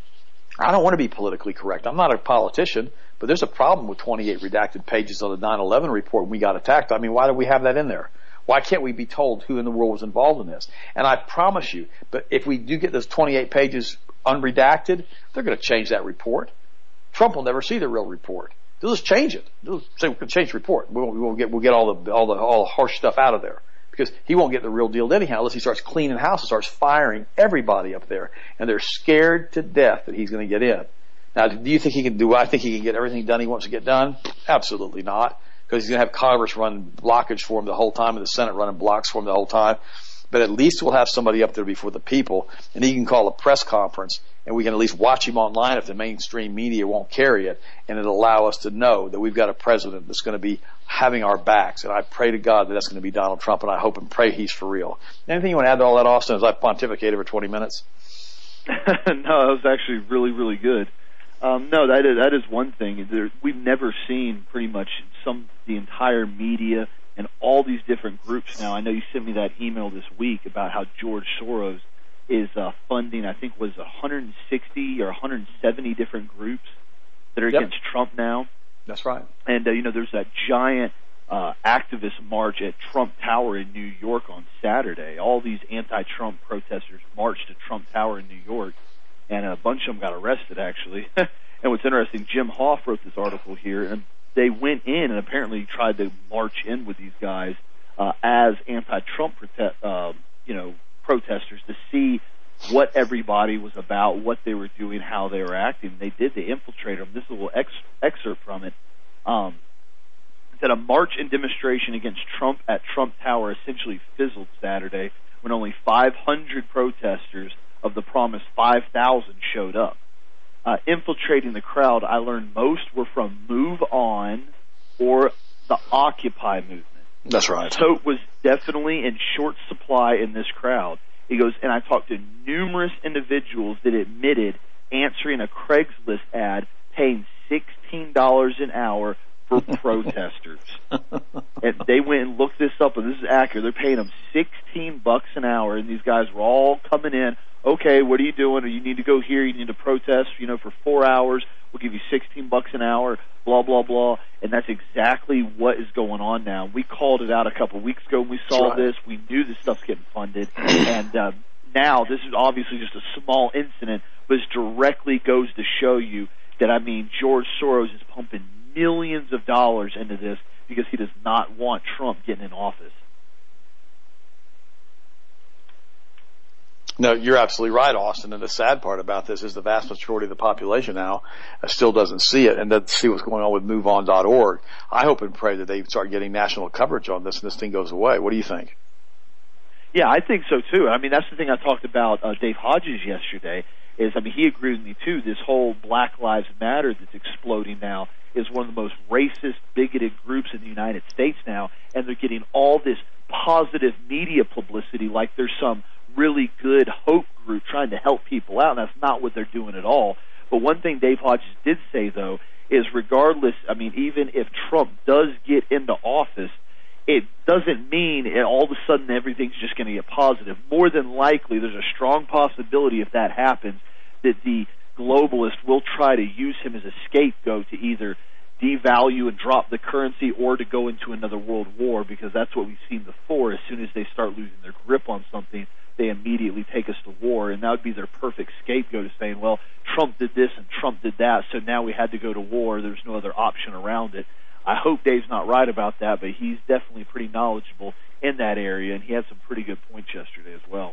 I don't want to be politically correct. I'm not a politician, but there's a problem with twenty-eight redacted pages on the nine eleven report when we got attacked. I mean, why do we have that in there? Why can't we be told who in the world was involved in this? And I promise you, but if we do get those twenty-eight pages unredacted, they're going to change that report. Trump will never see the real report. They'll just change it. They'll say we're going to change the report. We'll, we'll get we'll get all the all the all the harsh stuff out of there because he won't get the real deal anyhow unless he starts cleaning house and starts firing everybody up there, and they're scared to death that he's going to get in. Now, do you think he can do? I think he can get everything done he wants to get done. Absolutely not, because he's going to have Congress run blockage for him the whole time and the Senate running blocks for him the whole time. But at least we'll have somebody up there before the people, and he can call a press conference, and we can at least watch him online if the mainstream media won't carry it, and it'll allow us to know that we've got a president that's going to be having our backs. And I pray to God that that's going to be Donald Trump, and I hope and pray he's for real. Anything you want to add to all that, Austin, as I pontificated for twenty minutes? No, that was actually really, really good. Um, no, that is, that is one thing. There, we've never seen pretty much some the entire media and all these different groups now. I know you sent me that email this week about how George Soros is uh, funding, I think, was one hundred sixty or one hundred seventy different groups that are yep. against Trump now. That's right. And, uh, you know, there's that giant uh, activist march at Trump Tower in New York on Saturday. All these anti-Trump protesters marched to Trump Tower in New York, and a bunch of them got arrested, actually. And what's interesting, Jim Hoff wrote this article here, and they went in and apparently tried to march in with these guys uh, as anti-Trump prote- uh, you know, protesters to see what everybody was about, what they were doing, how they were acting. They did. They infiltrated them. This is a little ex- excerpt from it. Um, it said a march and demonstration against Trump at Trump Tower essentially fizzled Saturday when only five hundred protesters of the promised five thousand showed up. Uh, infiltrating the crowd, I learned most were from Move On or the Occupy movement. That's right. Tote was definitely in short supply in this crowd. He goes, and I talked to numerous individuals that admitted answering a Craigslist ad paying sixteen dollars an hour for protesters. And they went and looked this up, and this is accurate. They're paying them sixteen bucks an hour, and these guys were all coming in. Okay, what are you doing? Or you need to go here. You need to protest, you know, for four hours. We'll give you sixteen bucks an hour, blah, blah, blah. And that's exactly what is going on now. We called it out a couple of weeks ago when we saw right. this. We knew this stuff's getting funded. And uh, now this is obviously just a small incident, but it directly goes to show you that, I mean, George Soros is pumping millions of dollars into this because he does not want Trump getting in office. No, you're absolutely right, Austin. And the sad part about this is the vast majority of the population now uh, still doesn't see it and doesn't see what's going on with move on dot org. I hope and pray that they start getting national coverage on this and this thing goes away. What do you think? Yeah, I think so too. I mean, that's the thing I talked about uh, Dave Hodges yesterday. Is I mean, he agreed with me too. This whole Black Lives Matter that's exploding now is one of the most racist, bigoted groups in the United States now, and they're getting all this positive media publicity like there's some really good hope group trying to help people out, and that's not what they're doing at all. But one thing Dave Hodges did say, though, is regardless, I mean, even if Trump does get into office, it doesn't mean it, all of a sudden everything's just going to get positive. More than likely, there's a strong possibility if that happens that the globalists will try to use him as a scapegoat to either devalue and drop the currency or to go into another world war, because that's what we've seen before. As soon as they start losing their grip on something, they immediately take us to war, and that would be their perfect scapegoat of saying, well, Trump did this and Trump did that, so now we had to go to war. There's no other option around it. I hope Dave's not right about that, but he's definitely pretty knowledgeable in that area, and he had some pretty good points yesterday as well.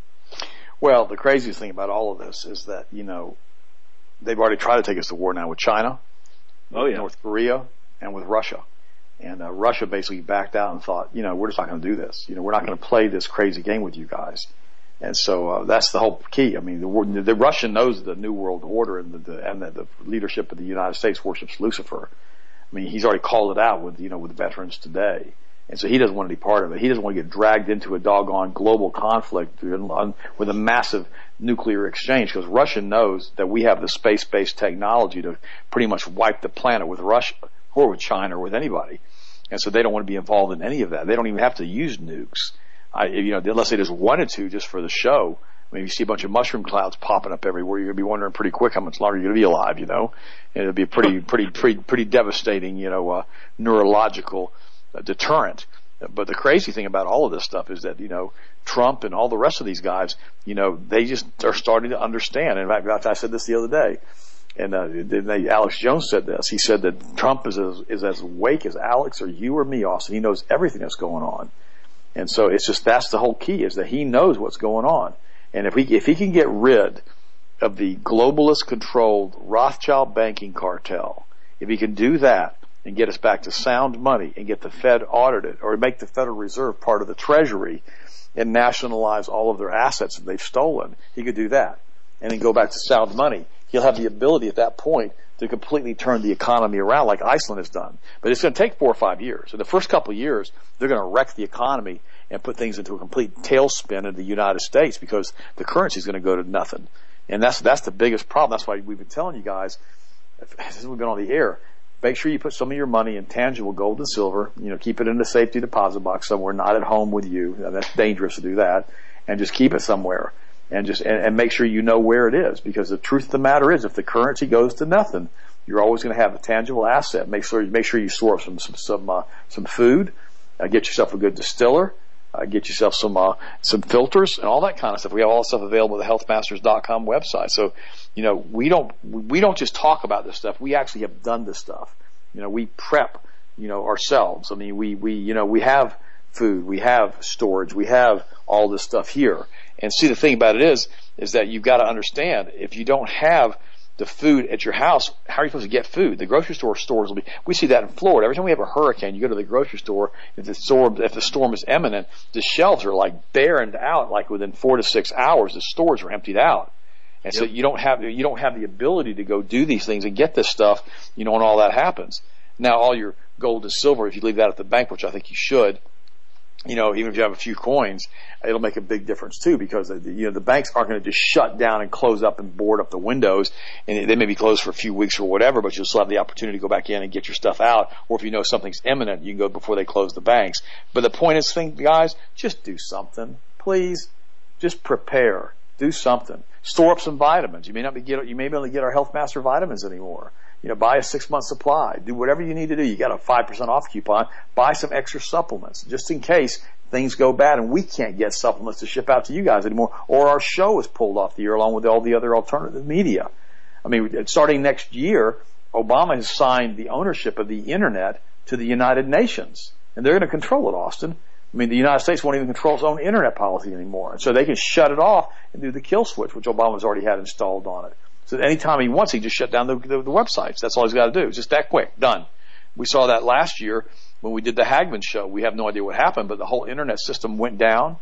Well, the craziest thing about all of this is that, you know, they've already tried to take us to war now with China, oh, with yeah. North Korea, and with Russia. And uh, Russia basically backed out and thought, you know, we're just not going to do this. You know, we're not going to play this crazy game with you guys. And so uh, that's the whole key. I mean, the, the Russian knows the New World Order, and the, the and the, the leadership of the United States worships Lucifer. I mean, he's already called it out with, you know, with veterans today. And so he doesn't want to be part of it. He doesn't want to get dragged into a doggone global conflict with a massive nuclear exchange, because Russia knows that we have the space-based technology to pretty much wipe the planet with Russia or with China or with anybody. And so they don't want to be involved in any of that. They don't even have to use nukes. I, you know, unless they just wanted to, just for the show. I mean, you see a bunch of mushroom clouds popping up everywhere, you're going to be wondering pretty quick how much longer you're going to be alive, you know. And it'll be a pretty, pretty, pretty, pretty devastating, you know, uh, neurological uh, deterrent. But the crazy thing about all of this stuff is that, you know, Trump and all the rest of these guys, you know, they just are starting to understand. In fact, I said this the other day, and uh, they, Alex Jones said this. He said that Trump is as, is as awake as Alex or you or me, Austin. He knows everything that's going on. And so it's just, that's the whole key, is that he knows what's going on. And if we, if he can get rid of the globalist controlled Rothschild banking cartel, if he can do that and get us back to sound money and get the Fed audited, or make the Federal Reserve part of the Treasury and nationalize all of their assets that they've stolen, he could do that. And then go back to sound money. He'll have the ability at that point to completely turn the economy around like Iceland has done. But it's going to take four or five years. In the first couple of years, they're going to wreck the economy and put things into a complete tailspin in the United States, because the currency is going to go to nothing. And that's that's the biggest problem. That's why we've been telling you guys, since we've been on the air, make sure you put some of your money in tangible gold and silver. You know, keep it in a safety deposit box somewhere, not at home with you. That's dangerous to do that. And just keep it somewhere. And just and, and make sure you know where it is, because the truth of the matter is, if the currency goes to nothing, you're always going to have a tangible asset. Make sure make sure you store some some some, uh, some food. Uh, get yourself a good distiller. Uh, get yourself some uh, some filters and all that kind of stuff. We have all that stuff available at the health masters dot com website. So, you know, we don't we don't just talk about this stuff. We actually have done this stuff. You know, we prep, you know, ourselves. I mean, we we you know we have food, we have storage, we have all this stuff here. And see, the thing about it is, is that you've got to understand, if you don't have the food at your house, how are you supposed to get food? The grocery store stores will be, we see that in Florida. Every time we have a hurricane, you go to the grocery store, if the storm, if the storm is imminent, the shelves are like barened out, like within four to six hours, the stores are emptied out. And yep. So you don't have, you don't have the ability to go do these things and get this stuff, you know, when all that happens. Now, all your gold and silver, if you leave that at the bank, which I think you should, you know, even if you have a few coins, it'll make a big difference too, because the, you know, the banks aren't going to just shut down and close up and board up the windows, and they may be closed for a few weeks or whatever, but you'll still have the opportunity to go back in and get your stuff out. Or if you know something's imminent, you can go before they close the banks. But the point is, thing, guys, just do something, please. Just prepare. Do something. Store up some vitamins. You may not be get, you may be able to get our Health Master vitamins anymore. You know, buy a six month supply. Do whatever you need to do. You got a five percent off coupon. Buy some extra supplements, just in case things go bad and we can't get supplements to ship out to you guys anymore, or our show is pulled off the air along with all the other alternative media. I mean, starting next year, Obama has signed the ownership of the internet to the United Nations, and they're going to control it, Austin. I mean, the United States won't even control its own internet policy anymore, and so they can shut it off and do the kill switch, which Obama's already had installed on it. So anytime he wants, he just shut down the, the, the websites. That's all he's got to do. It's just that quick. Done. We saw that last year when we did the Hagman show. We have no idea what happened, but the whole internet system went down.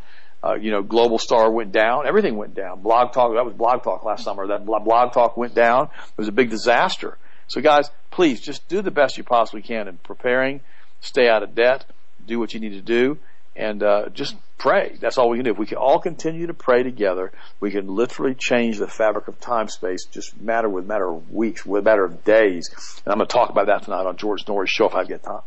Uh, you know, Global Star went down. Everything went down. Blog Talk, that was Blog Talk last summer. That Blog Talk went down. It was a big disaster. So guys, please just do the best you possibly can in preparing. Stay out of debt. Do what you need to do. And uh, just pray. That's all we can do. If we can all continue to pray together, we can literally change the fabric of time space, just matter with matter of weeks, with matter of days. And I'm going to talk about that tonight on George Noory's show if I get time.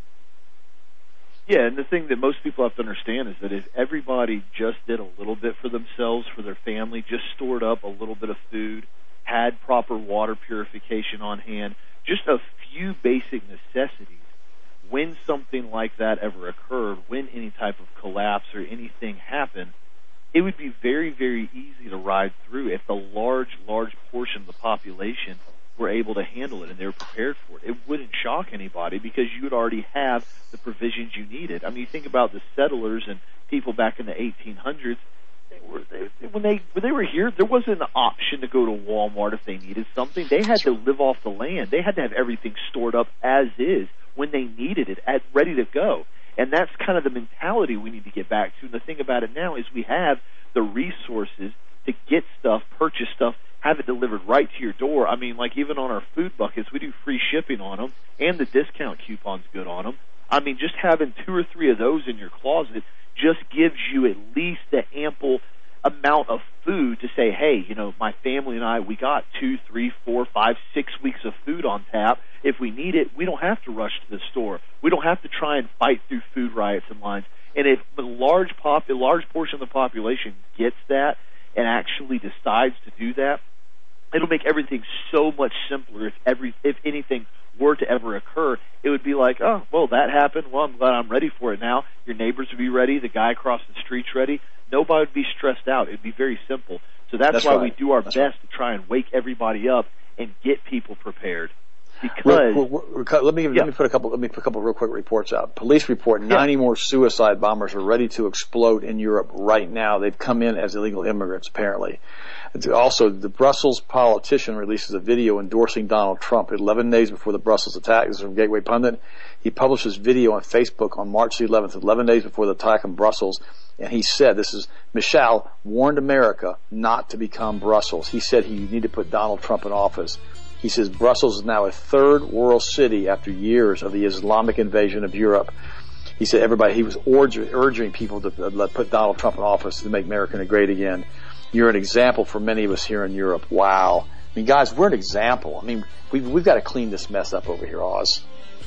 Yeah, and the thing that most people have to understand is that if everybody just did a little bit for themselves, for their family, just stored up a little bit of food, had proper water purification on hand, just a few basic necessities, when something like that ever occurred, when any type of collapse or anything happened, it would be very, very easy to ride through if the large, large portion of the population were able to handle it and they were prepared for it. It wouldn't shock anybody because you would already have the provisions you needed. I mean, you think about the settlers and people back in the eighteen hundreds, they were, they, when they when they were here, there wasn't an option to go to Walmart if they needed something. They had to live off the land. They had to have everything stored up as is when they needed it, at, ready to go. And that's kind of the mentality we need to get back to. And the thing about it now is we have the resources to get stuff, purchase stuff, have it delivered right to your door. I mean, like even on our food buckets, we do free shipping on them, and the discount coupon's good on them. I mean, just having two or three of those in your closet just gives you at least the ample amount of food to say, hey, you know, my family and I, we got two, three, four, five, six weeks of food on tap. If we need it, we don't have to rush to the store. We don't have to try and fight through food riots and lines. And if a large pop, a large portion of the population gets that and actually decides to do that, it'll make everything so much simpler. If every, if anything were to ever occur, it would be like, oh, well, that happened. Well, I'm glad I'm ready for it now. Your neighbors would be ready. The guy across the street's ready. Nobody would be stressed out. It'd be very simple. So that's, that's why right. we do our that's best right. to try and wake everybody up and get people prepared. Because we're, we're, we're, let me yeah. let me put a couple let me put a couple real quick reports out. Police report ninety yeah. more suicide bombers are ready to explode in Europe right now. They've come in as illegal immigrants, apparently. Also, the Brussels politician releases a video endorsing Donald Trump eleven days before the Brussels attack. This is from Gateway Pundit. He published this video on Facebook on March the eleventh, eleven days before the attack in Brussels. And he said, this is, Michel warned America not to become Brussels. He said he need to put Donald Trump in office. He says Brussels is now a third world city after years of the Islamic invasion of Europe. He said everybody, he was urging, urging people to put Donald Trump in office to make America great again. You're an example for many of us here in Europe. Wow. I mean, guys, we're an example. I mean, we've, we've got to clean this mess up over here, Oz.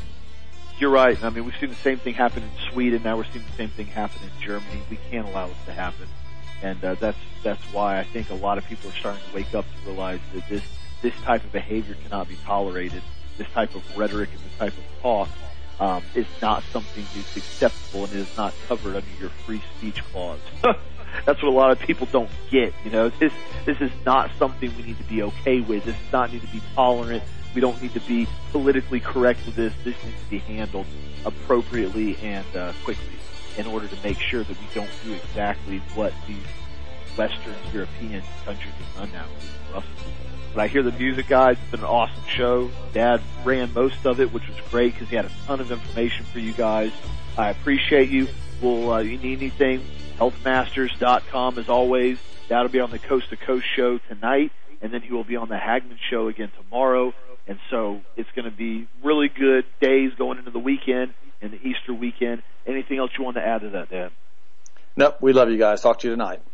You're right. I mean, we've seen the same thing happen in Sweden. Now we're seeing the same thing happen in Germany. We can't allow this to happen. And uh, that's that's why I think a lot of people are starting to wake up to realize that this this type of behavior cannot be tolerated. This type of rhetoric and this type of talk um, is not something that's acceptable, and it is not covered under your free speech clause. That's what a lot of people don't get. You know, this this is not something we need to be okay with. This does not need to be tolerant. We don't need to be politically correct with this. This needs to be handled appropriately and uh, quickly in order to make sure that we don't do exactly what these Western European countries have done now. But I hear the music, guys. It's been an awesome show. Dad ran most of it, which was great because he had a ton of information for you guys. I appreciate you. Well, uh, you need anything, health masters dot com as always. That'll be on the Coast to Coast show tonight, and then he will be on the Hagman show again tomorrow. And so it's going to be really good days going into the weekend and the Easter weekend. Anything else you want to add to that, Dan? Nope. We love you guys. Talk to you tonight.